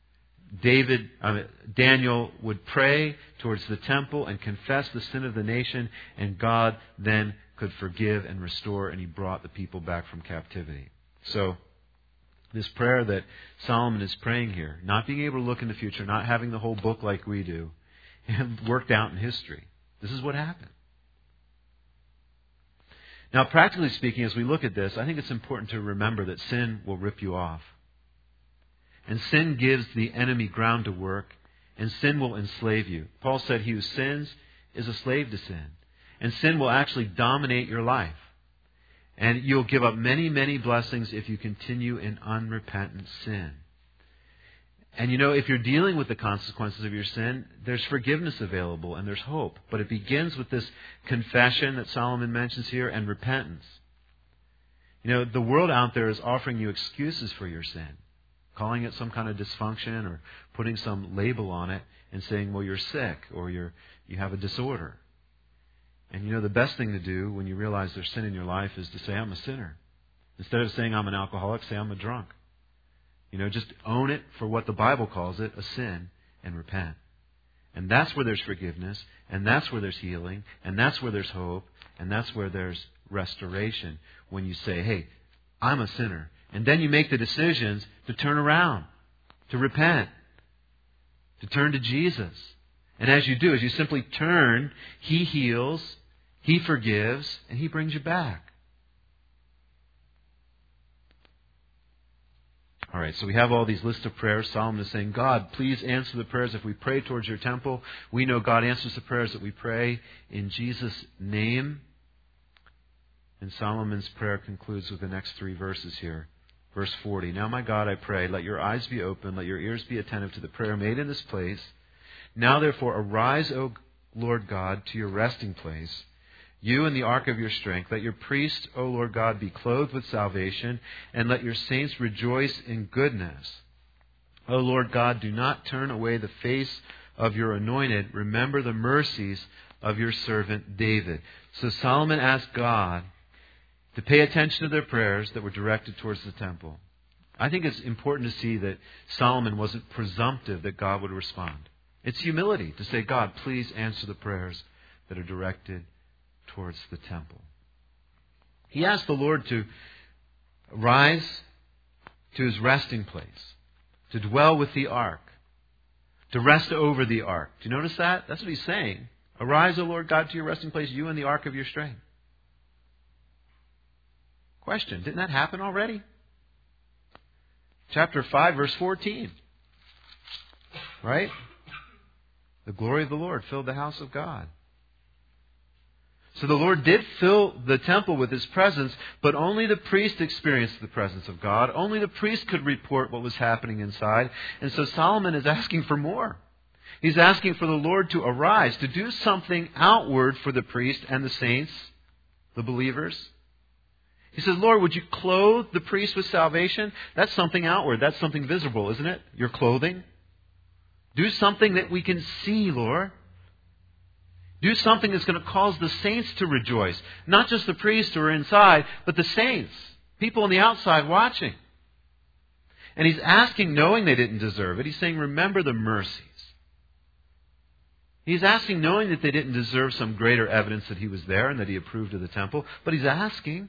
Daniel would pray towards the temple and confess the sin of the nation, and God then could forgive and restore, and He brought the people back from captivity. So, this prayer that Solomon is praying here, not being able to look in the future, not having the whole book like we do, and worked out in history. This is what happened. Now, practically speaking, as we look at this, I think it's important to remember that sin will rip you off. And sin gives the enemy ground to work, and sin will enslave you. Paul said, he who sins is a slave to sin. And sin will actually dominate your life. And you'll give up many, many blessings if you continue in unrepentant sin. And if you're dealing with the consequences of your sin, there's forgiveness available and there's hope. But it begins with this confession that Solomon mentions here and repentance. The world out there is offering you excuses for your sin, calling it some kind of dysfunction or putting some label on it and saying, well, you're sick or you have a disorder. And the best thing to do when you realize there's sin in your life is to say, I'm a sinner. Instead of saying I'm an alcoholic, say I'm a drunk. Just own it for what the Bible calls it, a sin, and repent. And that's where there's forgiveness, and that's where there's healing, and that's where there's hope, and that's where there's restoration. When you say, hey, I'm a sinner. And then you make the decisions to turn around, to repent, to turn to Jesus. And as you do, as you simply turn, He heals, He forgives, and He brings you back. All right, so we have all these lists of prayers. Solomon is saying, God, please answer the prayers if we pray towards your temple. We know God answers the prayers that we pray in Jesus' name. And Solomon's prayer concludes with the next 3 verses here. Verse 40, Now, my God, I pray, let your eyes be open, let your ears be attentive to the prayer made in this place. Now, therefore, arise, O Lord God, to your resting place, you and the ark of your strength. Let your priests, O Lord God, be clothed with salvation, and let your saints rejoice in goodness. O Lord God, do not turn away the face of your anointed. Remember the mercies of your servant David. So Solomon asked God to pay attention to their prayers that were directed towards the temple. I think it's important to see that Solomon wasn't presumptive that God would respond. It's humility to say, God, please answer the prayers that are directed towards the temple. He asked the Lord to rise to His resting place, to dwell with the ark, to rest over the ark. Do you notice that? That's what He's saying. Arise, O Lord God, to your resting place, you and the ark of your strength. Question, didn't that happen already? Chapter 5, verse 14. Right? The glory of the Lord filled the house of God. So the Lord did fill the temple with His presence, but only the priest experienced the presence of God. Only the priest could report what was happening inside. And so Solomon is asking for more. He's asking for the Lord to arise, to do something outward for the priest and the saints, the believers. He says, Lord, would you clothe the priest with salvation? That's something outward. That's something visible, isn't it? Your clothing. Do something that we can see, Lord. Do something that's going to cause the saints to rejoice. Not just the priests who are inside, but the saints. People on the outside watching. And He's asking knowing they didn't deserve it. He's saying, remember the mercies. He's asking knowing that they didn't deserve some greater evidence that He was there and that He approved of the temple. But He's asking.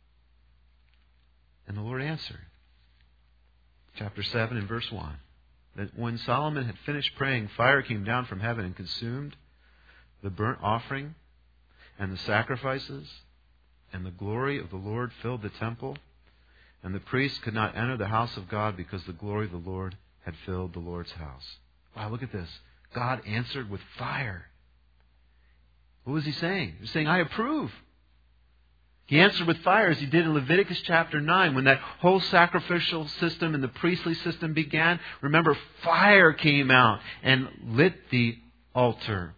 And the Lord answered. Chapter 7 and verse 1. That when Solomon had finished praying, fire came down from heaven and consumed the burnt offering and the sacrifices, and the glory of the Lord filled the temple, and the priests could not enter the house of God because the glory of the Lord had filled the Lord's house. Wow, look at this. God answered with fire. What was He saying? He was saying, I approve. He answered with fire as He did in Leviticus chapter 9 when that whole sacrificial system and the priestly system began. Remember, fire came out and lit the altar.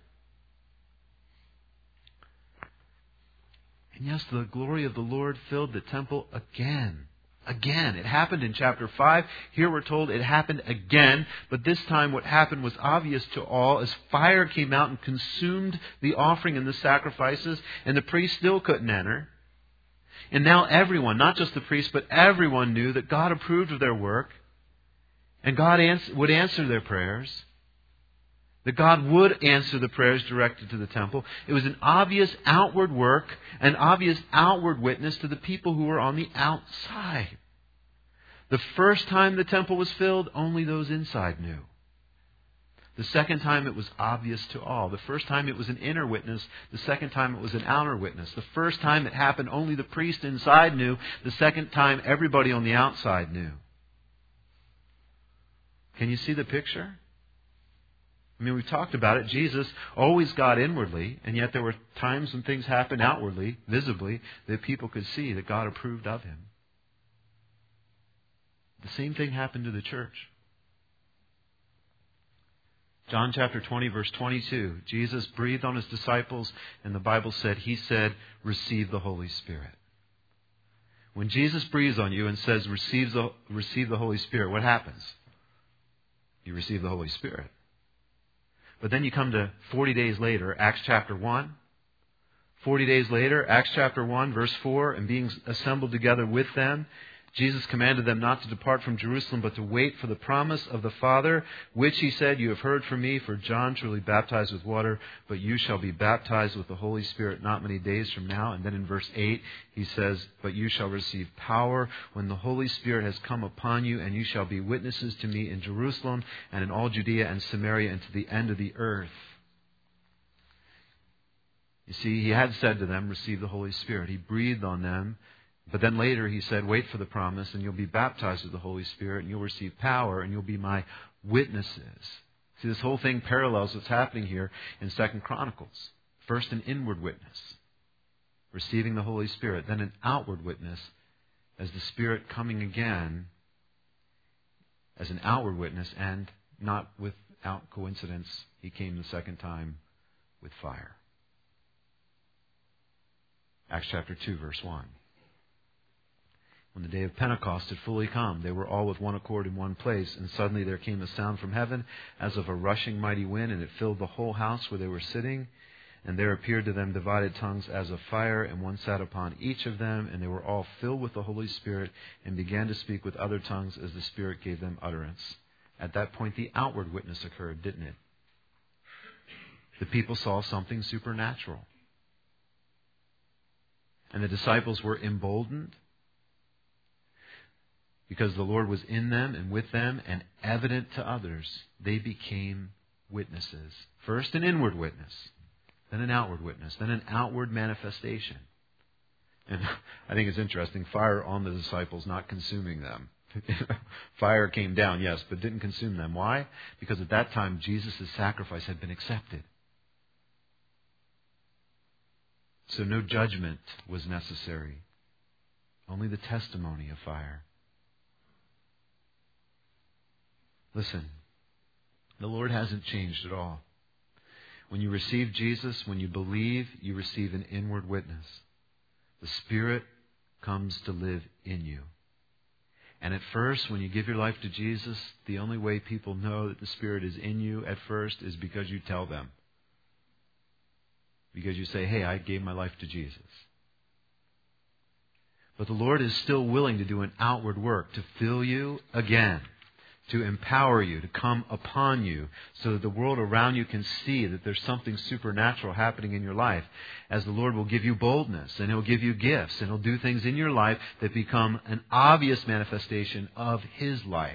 And yes, the glory of the Lord filled the temple again. Again. It happened in chapter 5. Here we're told it happened again. But this time what happened was obvious to all as fire came out and consumed the offering and the sacrifices. And the priests still couldn't enter. And now everyone, not just the priests, but everyone knew that God approved of their work. And God would answer their prayers. That God would answer the prayers directed to the temple. It was an obvious outward work, an obvious outward witness to the people who were on the outside. The first time the temple was filled, only those inside knew. The second time it was obvious to all. The first time it was an inner witness. The second time it was an outer witness. The first time it happened, only the priest inside knew. The second time, everybody on the outside knew. Can you see the picture? I mean, we've talked about it. Jesus always got inwardly, and yet there were times when things happened outwardly, visibly, that people could see that God approved of Him. The same thing happened to the church. John chapter 20, verse 22. Jesus breathed on His disciples, and the Bible said, He said, receive the Holy Spirit. When Jesus breathes on you and says, receive the Holy Spirit, what happens? You receive the Holy Spirit. But then you come to 40 days later, Acts chapter 1. 40 days later, Acts chapter 1, verse 4, and being assembled together with them, Jesus commanded them not to depart from Jerusalem, but to wait for the promise of the Father, which He said, you have heard from me, for John truly baptized with water, but you shall be baptized with the Holy Spirit not many days from now. And then in verse 8, He says, but you shall receive power when the Holy Spirit has come upon you, and you shall be witnesses to me in Jerusalem and in all Judea and Samaria and to the end of the earth. You see, He had said to them, receive the Holy Spirit. He breathed on them. But then later He said, wait for the promise, and you'll be baptized with the Holy Spirit, and you'll receive power, and you'll be my witnesses. See, this whole thing parallels what's happening here in 2 Chronicles. First, an inward witness, receiving the Holy Spirit. Then an outward witness, as the Spirit coming again as an outward witness, and not without coincidence, He came the second time with fire. Acts chapter 2, verse 1. When the day of Pentecost had fully come, they were all with one accord in one place, and suddenly there came a sound from heaven as of a rushing mighty wind, and it filled the whole house where they were sitting. And there appeared to them divided tongues as of fire, and one sat upon each of them, and they were all filled with the Holy Spirit, and began to speak with other tongues as the Spirit gave them utterance. At that point, the outward witness occurred, didn't it? The people saw something supernatural. And the disciples were emboldened because the Lord was in them and with them and evident to others. They became witnesses. First an inward witness, then an outward witness, then an outward manifestation. And I think it's interesting, fire on the disciples, not consuming them. Fire came down, yes, but didn't consume them. Why? Because at that time, Jesus' sacrifice had been accepted. So no judgment was necessary. Only the testimony of fire. Listen, the Lord hasn't changed at all. When you receive Jesus, when you believe, you receive an inward witness. The Spirit comes to live in you. And at first, when you give your life to Jesus, the only way people know that the Spirit is in you at first is because you tell them. Because you say, hey, I gave my life to Jesus. But the Lord is still willing to do an outward work to fill you again, to empower you, to come upon you, so that the world around you can see that there's something supernatural happening in your life. As the Lord will give you boldness, and He'll give you gifts, and He'll do things in your life that become an obvious manifestation of His life.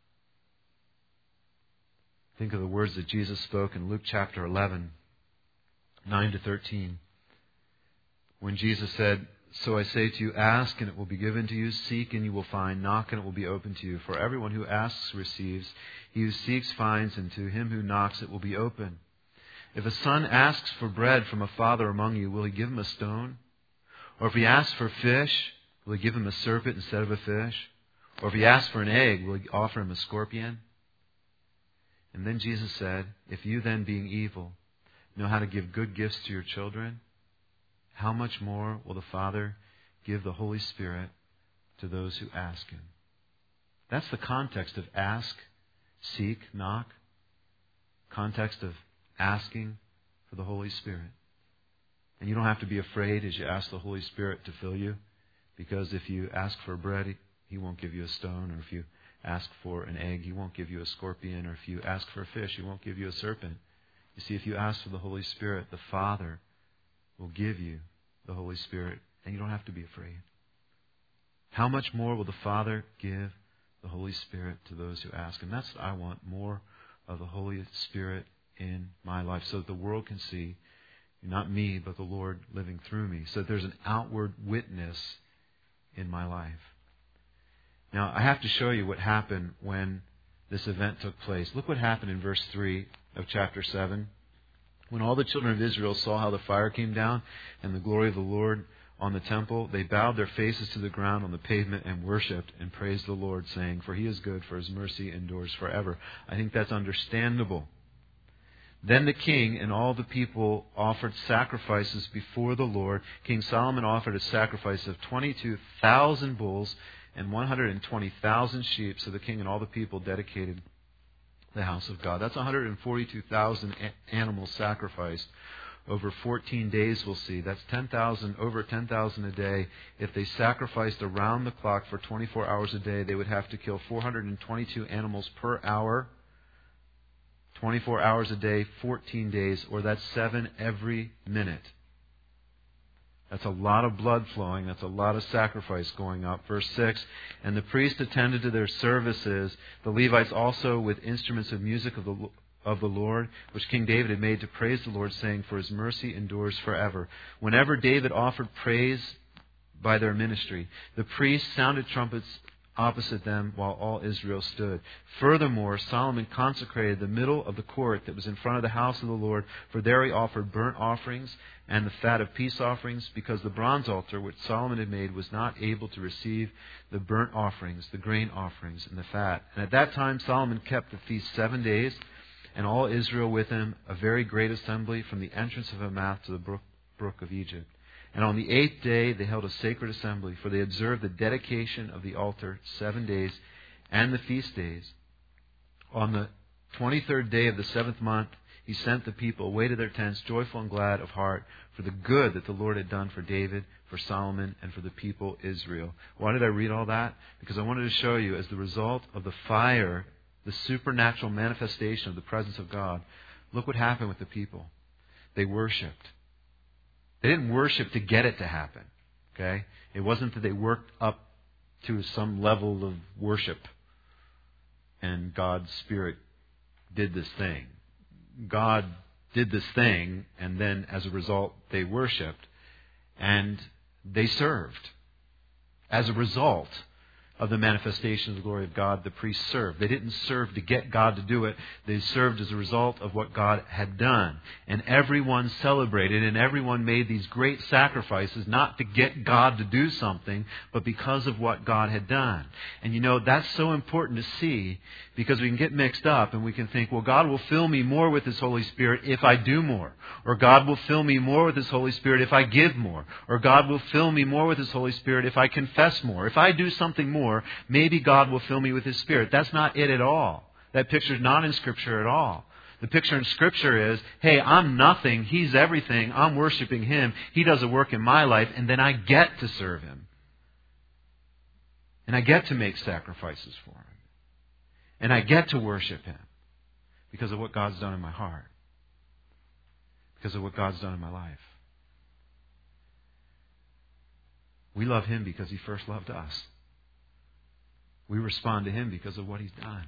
Think of the words that Jesus spoke in Luke chapter 11, 9 to 13. When Jesus said, so I say to you, ask and it will be given to you, seek and you will find, knock and it will be opened to you. For everyone who asks receives, he who seeks finds, and to him who knocks it will be open. If a son asks for bread from a father among you, will he give him a stone? Or if he asks for fish, will he give him a serpent instead of a fish? Or if he asks for an egg, will he offer him a scorpion? And then Jesus said, if you then, being evil, know how to give good gifts to your children, how much more will the Father give the Holy Spirit to those who ask Him? That's the context of ask, seek, knock. Context of asking for the Holy Spirit. And you don't have to be afraid as you ask the Holy Spirit to fill you, because if you ask for bread, He won't give you a stone, or if you ask for an egg, He won't give you a scorpion, or if you ask for a fish, He won't give you a serpent. You see, if you ask for the Holy Spirit, the Father will give you the Holy Spirit, and you don't have to be afraid. How much more will the Father give the Holy Spirit to those who ask? And that's what I want, more of the Holy Spirit in my life, so that the world can see not me, but the Lord living through me, so that there's an outward witness in my life. Now, I have to show you what happened when this event took place. Look what happened in verse 3 of chapter 7. When all the children of Israel saw how the fire came down and the glory of the Lord on the temple, they bowed their faces to the ground on the pavement and worshipped and praised the Lord, saying, for He is good, for His mercy endures forever. I think that's understandable. Then the king and all the people offered sacrifices before the Lord. King Solomon offered a sacrifice of 22,000 bulls and 120,000 sheep. So the king and all the people dedicated the house of God. That's 142,000 animals sacrificed over 14 days, we'll see. That's 10,000, over 10,000 a day. If they sacrificed around the clock for 24 hours a day, they would have to kill 422 animals per hour. 24 hours a day, 14 days, or that's 7 every minute. That's a lot of blood flowing. That's a lot of sacrifice going up. Verse 6, and the priest attended to their services, the Levites also with instruments of music of the Lord, which King David had made to praise the Lord, saying, for His mercy endures forever. Whenever David offered praise by their ministry, the priests sounded trumpets opposite them while all Israel stood. Furthermore, Solomon consecrated the middle of the court that was in front of the house of the Lord, for there he offered burnt offerings and the fat of peace offerings, because the bronze altar which Solomon had made was not able to receive the burnt offerings, the grain offerings, and the fat. And at that time Solomon kept the feast 7 days, and all Israel with him, a very great assembly, from the entrance of Hamath to the brook of Egypt. And on the 8th day they held a sacred assembly, for they observed the dedication of the altar 7 days and the feast days. On the 23rd day of the 7th month, he sent the people away to their tents, joyful and glad of heart, for the good that the Lord had done for David, for Solomon, and for the people Israel. Why did I read all that? Because I wanted to show you, as the result of the fire, the supernatural manifestation of the presence of God, look what happened with the people. They worshipped. They didn't worship to get it to happen. Okay? It wasn't that they worked up to some level of worship and God's Spirit did this thing. God did this thing, and then as a result they worshipped and they served. As a result of the manifestation of the glory of God, the priests served. They didn't serve to get God to do it. They served as a result of what God had done. And everyone celebrated, and everyone made these great sacrifices, not to get God to do something, but because of what God had done. And you know, that's so important to see, because we can get mixed up and we can think, well, God will fill me more with His Holy Spirit if I do more. Or God will fill me more with His Holy Spirit if I give more. Or God will fill me more with His Holy Spirit if I confess more. If I do something more, maybe God will fill me with His Spirit. That's not it at all. That picture's not in Scripture at all. The picture in Scripture is, hey, I'm nothing, He's everything, I'm worshiping Him, He does a work in my life, and then I get to serve Him. And I get to make sacrifices for Him. And I get to worship Him because of what God's done in my heart. Because of what God's done in my life. We love Him because He first loved us. We respond to Him because of what He's done.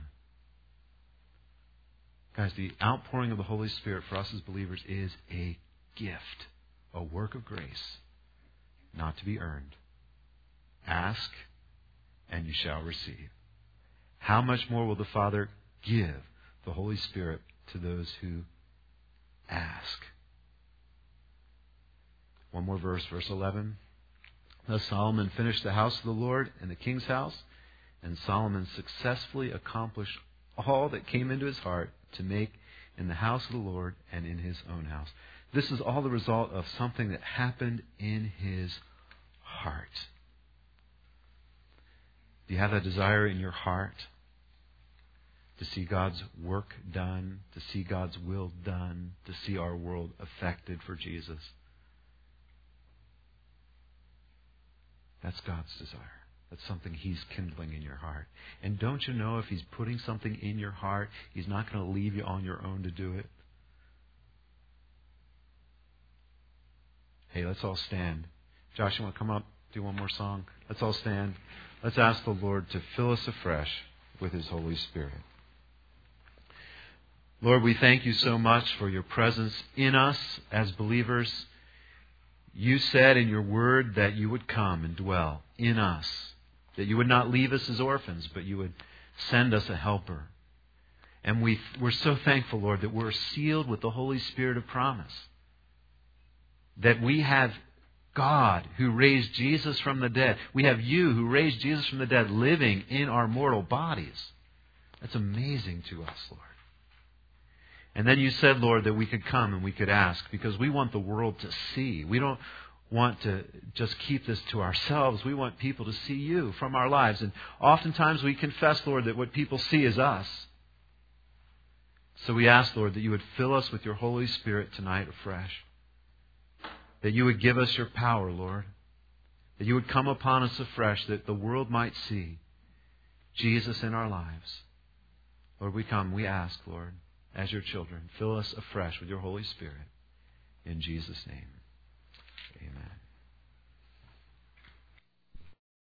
Guys, the outpouring of the Holy Spirit for us as believers is a gift, a work of grace, not to be earned. Ask, and you shall receive. How much more will the Father give the Holy Spirit to those who ask? One more verse, verse 11. Thus Solomon finished the house of the Lord and the king's house, and Solomon successfully accomplished all that came into his heart to make in the house of the Lord and in his own house. This is all the result of something that happened in his heart. Do you have that desire in your heart to see God's work done, to see God's will done, to see our world affected for Jesus? That's God's desire. That's something He's kindling in your heart. And don't you know, if He's putting something in your heart, He's not going to leave you on your own to do it? Hey, let's all stand. Josh, you want to come up, do one more song? Let's all stand. Let's ask the Lord to fill us afresh with His Holy Spirit. Lord, we thank You so much for Your presence in us as believers. You said in Your word that You would come and dwell in us, that You would not leave us as orphans, but You would send us a helper. And we're so thankful, Lord, that we're sealed with the Holy Spirit of promise, that we have God who raised Jesus from the dead. We have You who raised Jesus from the dead living in our mortal bodies. That's amazing to us, Lord. And then you said, Lord, that we could come and we could ask because we want the world to see. We don't want to just keep this to ourselves. We want people to see you from our lives. And oftentimes we confess, Lord, that what people see is us. So we ask, Lord, that you would fill us with your Holy Spirit tonight afresh. That you would give us your power, Lord. That you would come upon us afresh, that the world might see Jesus in our lives. Lord, we come, we ask, Lord, as your children, fill us afresh with your Holy Spirit. In Jesus' name.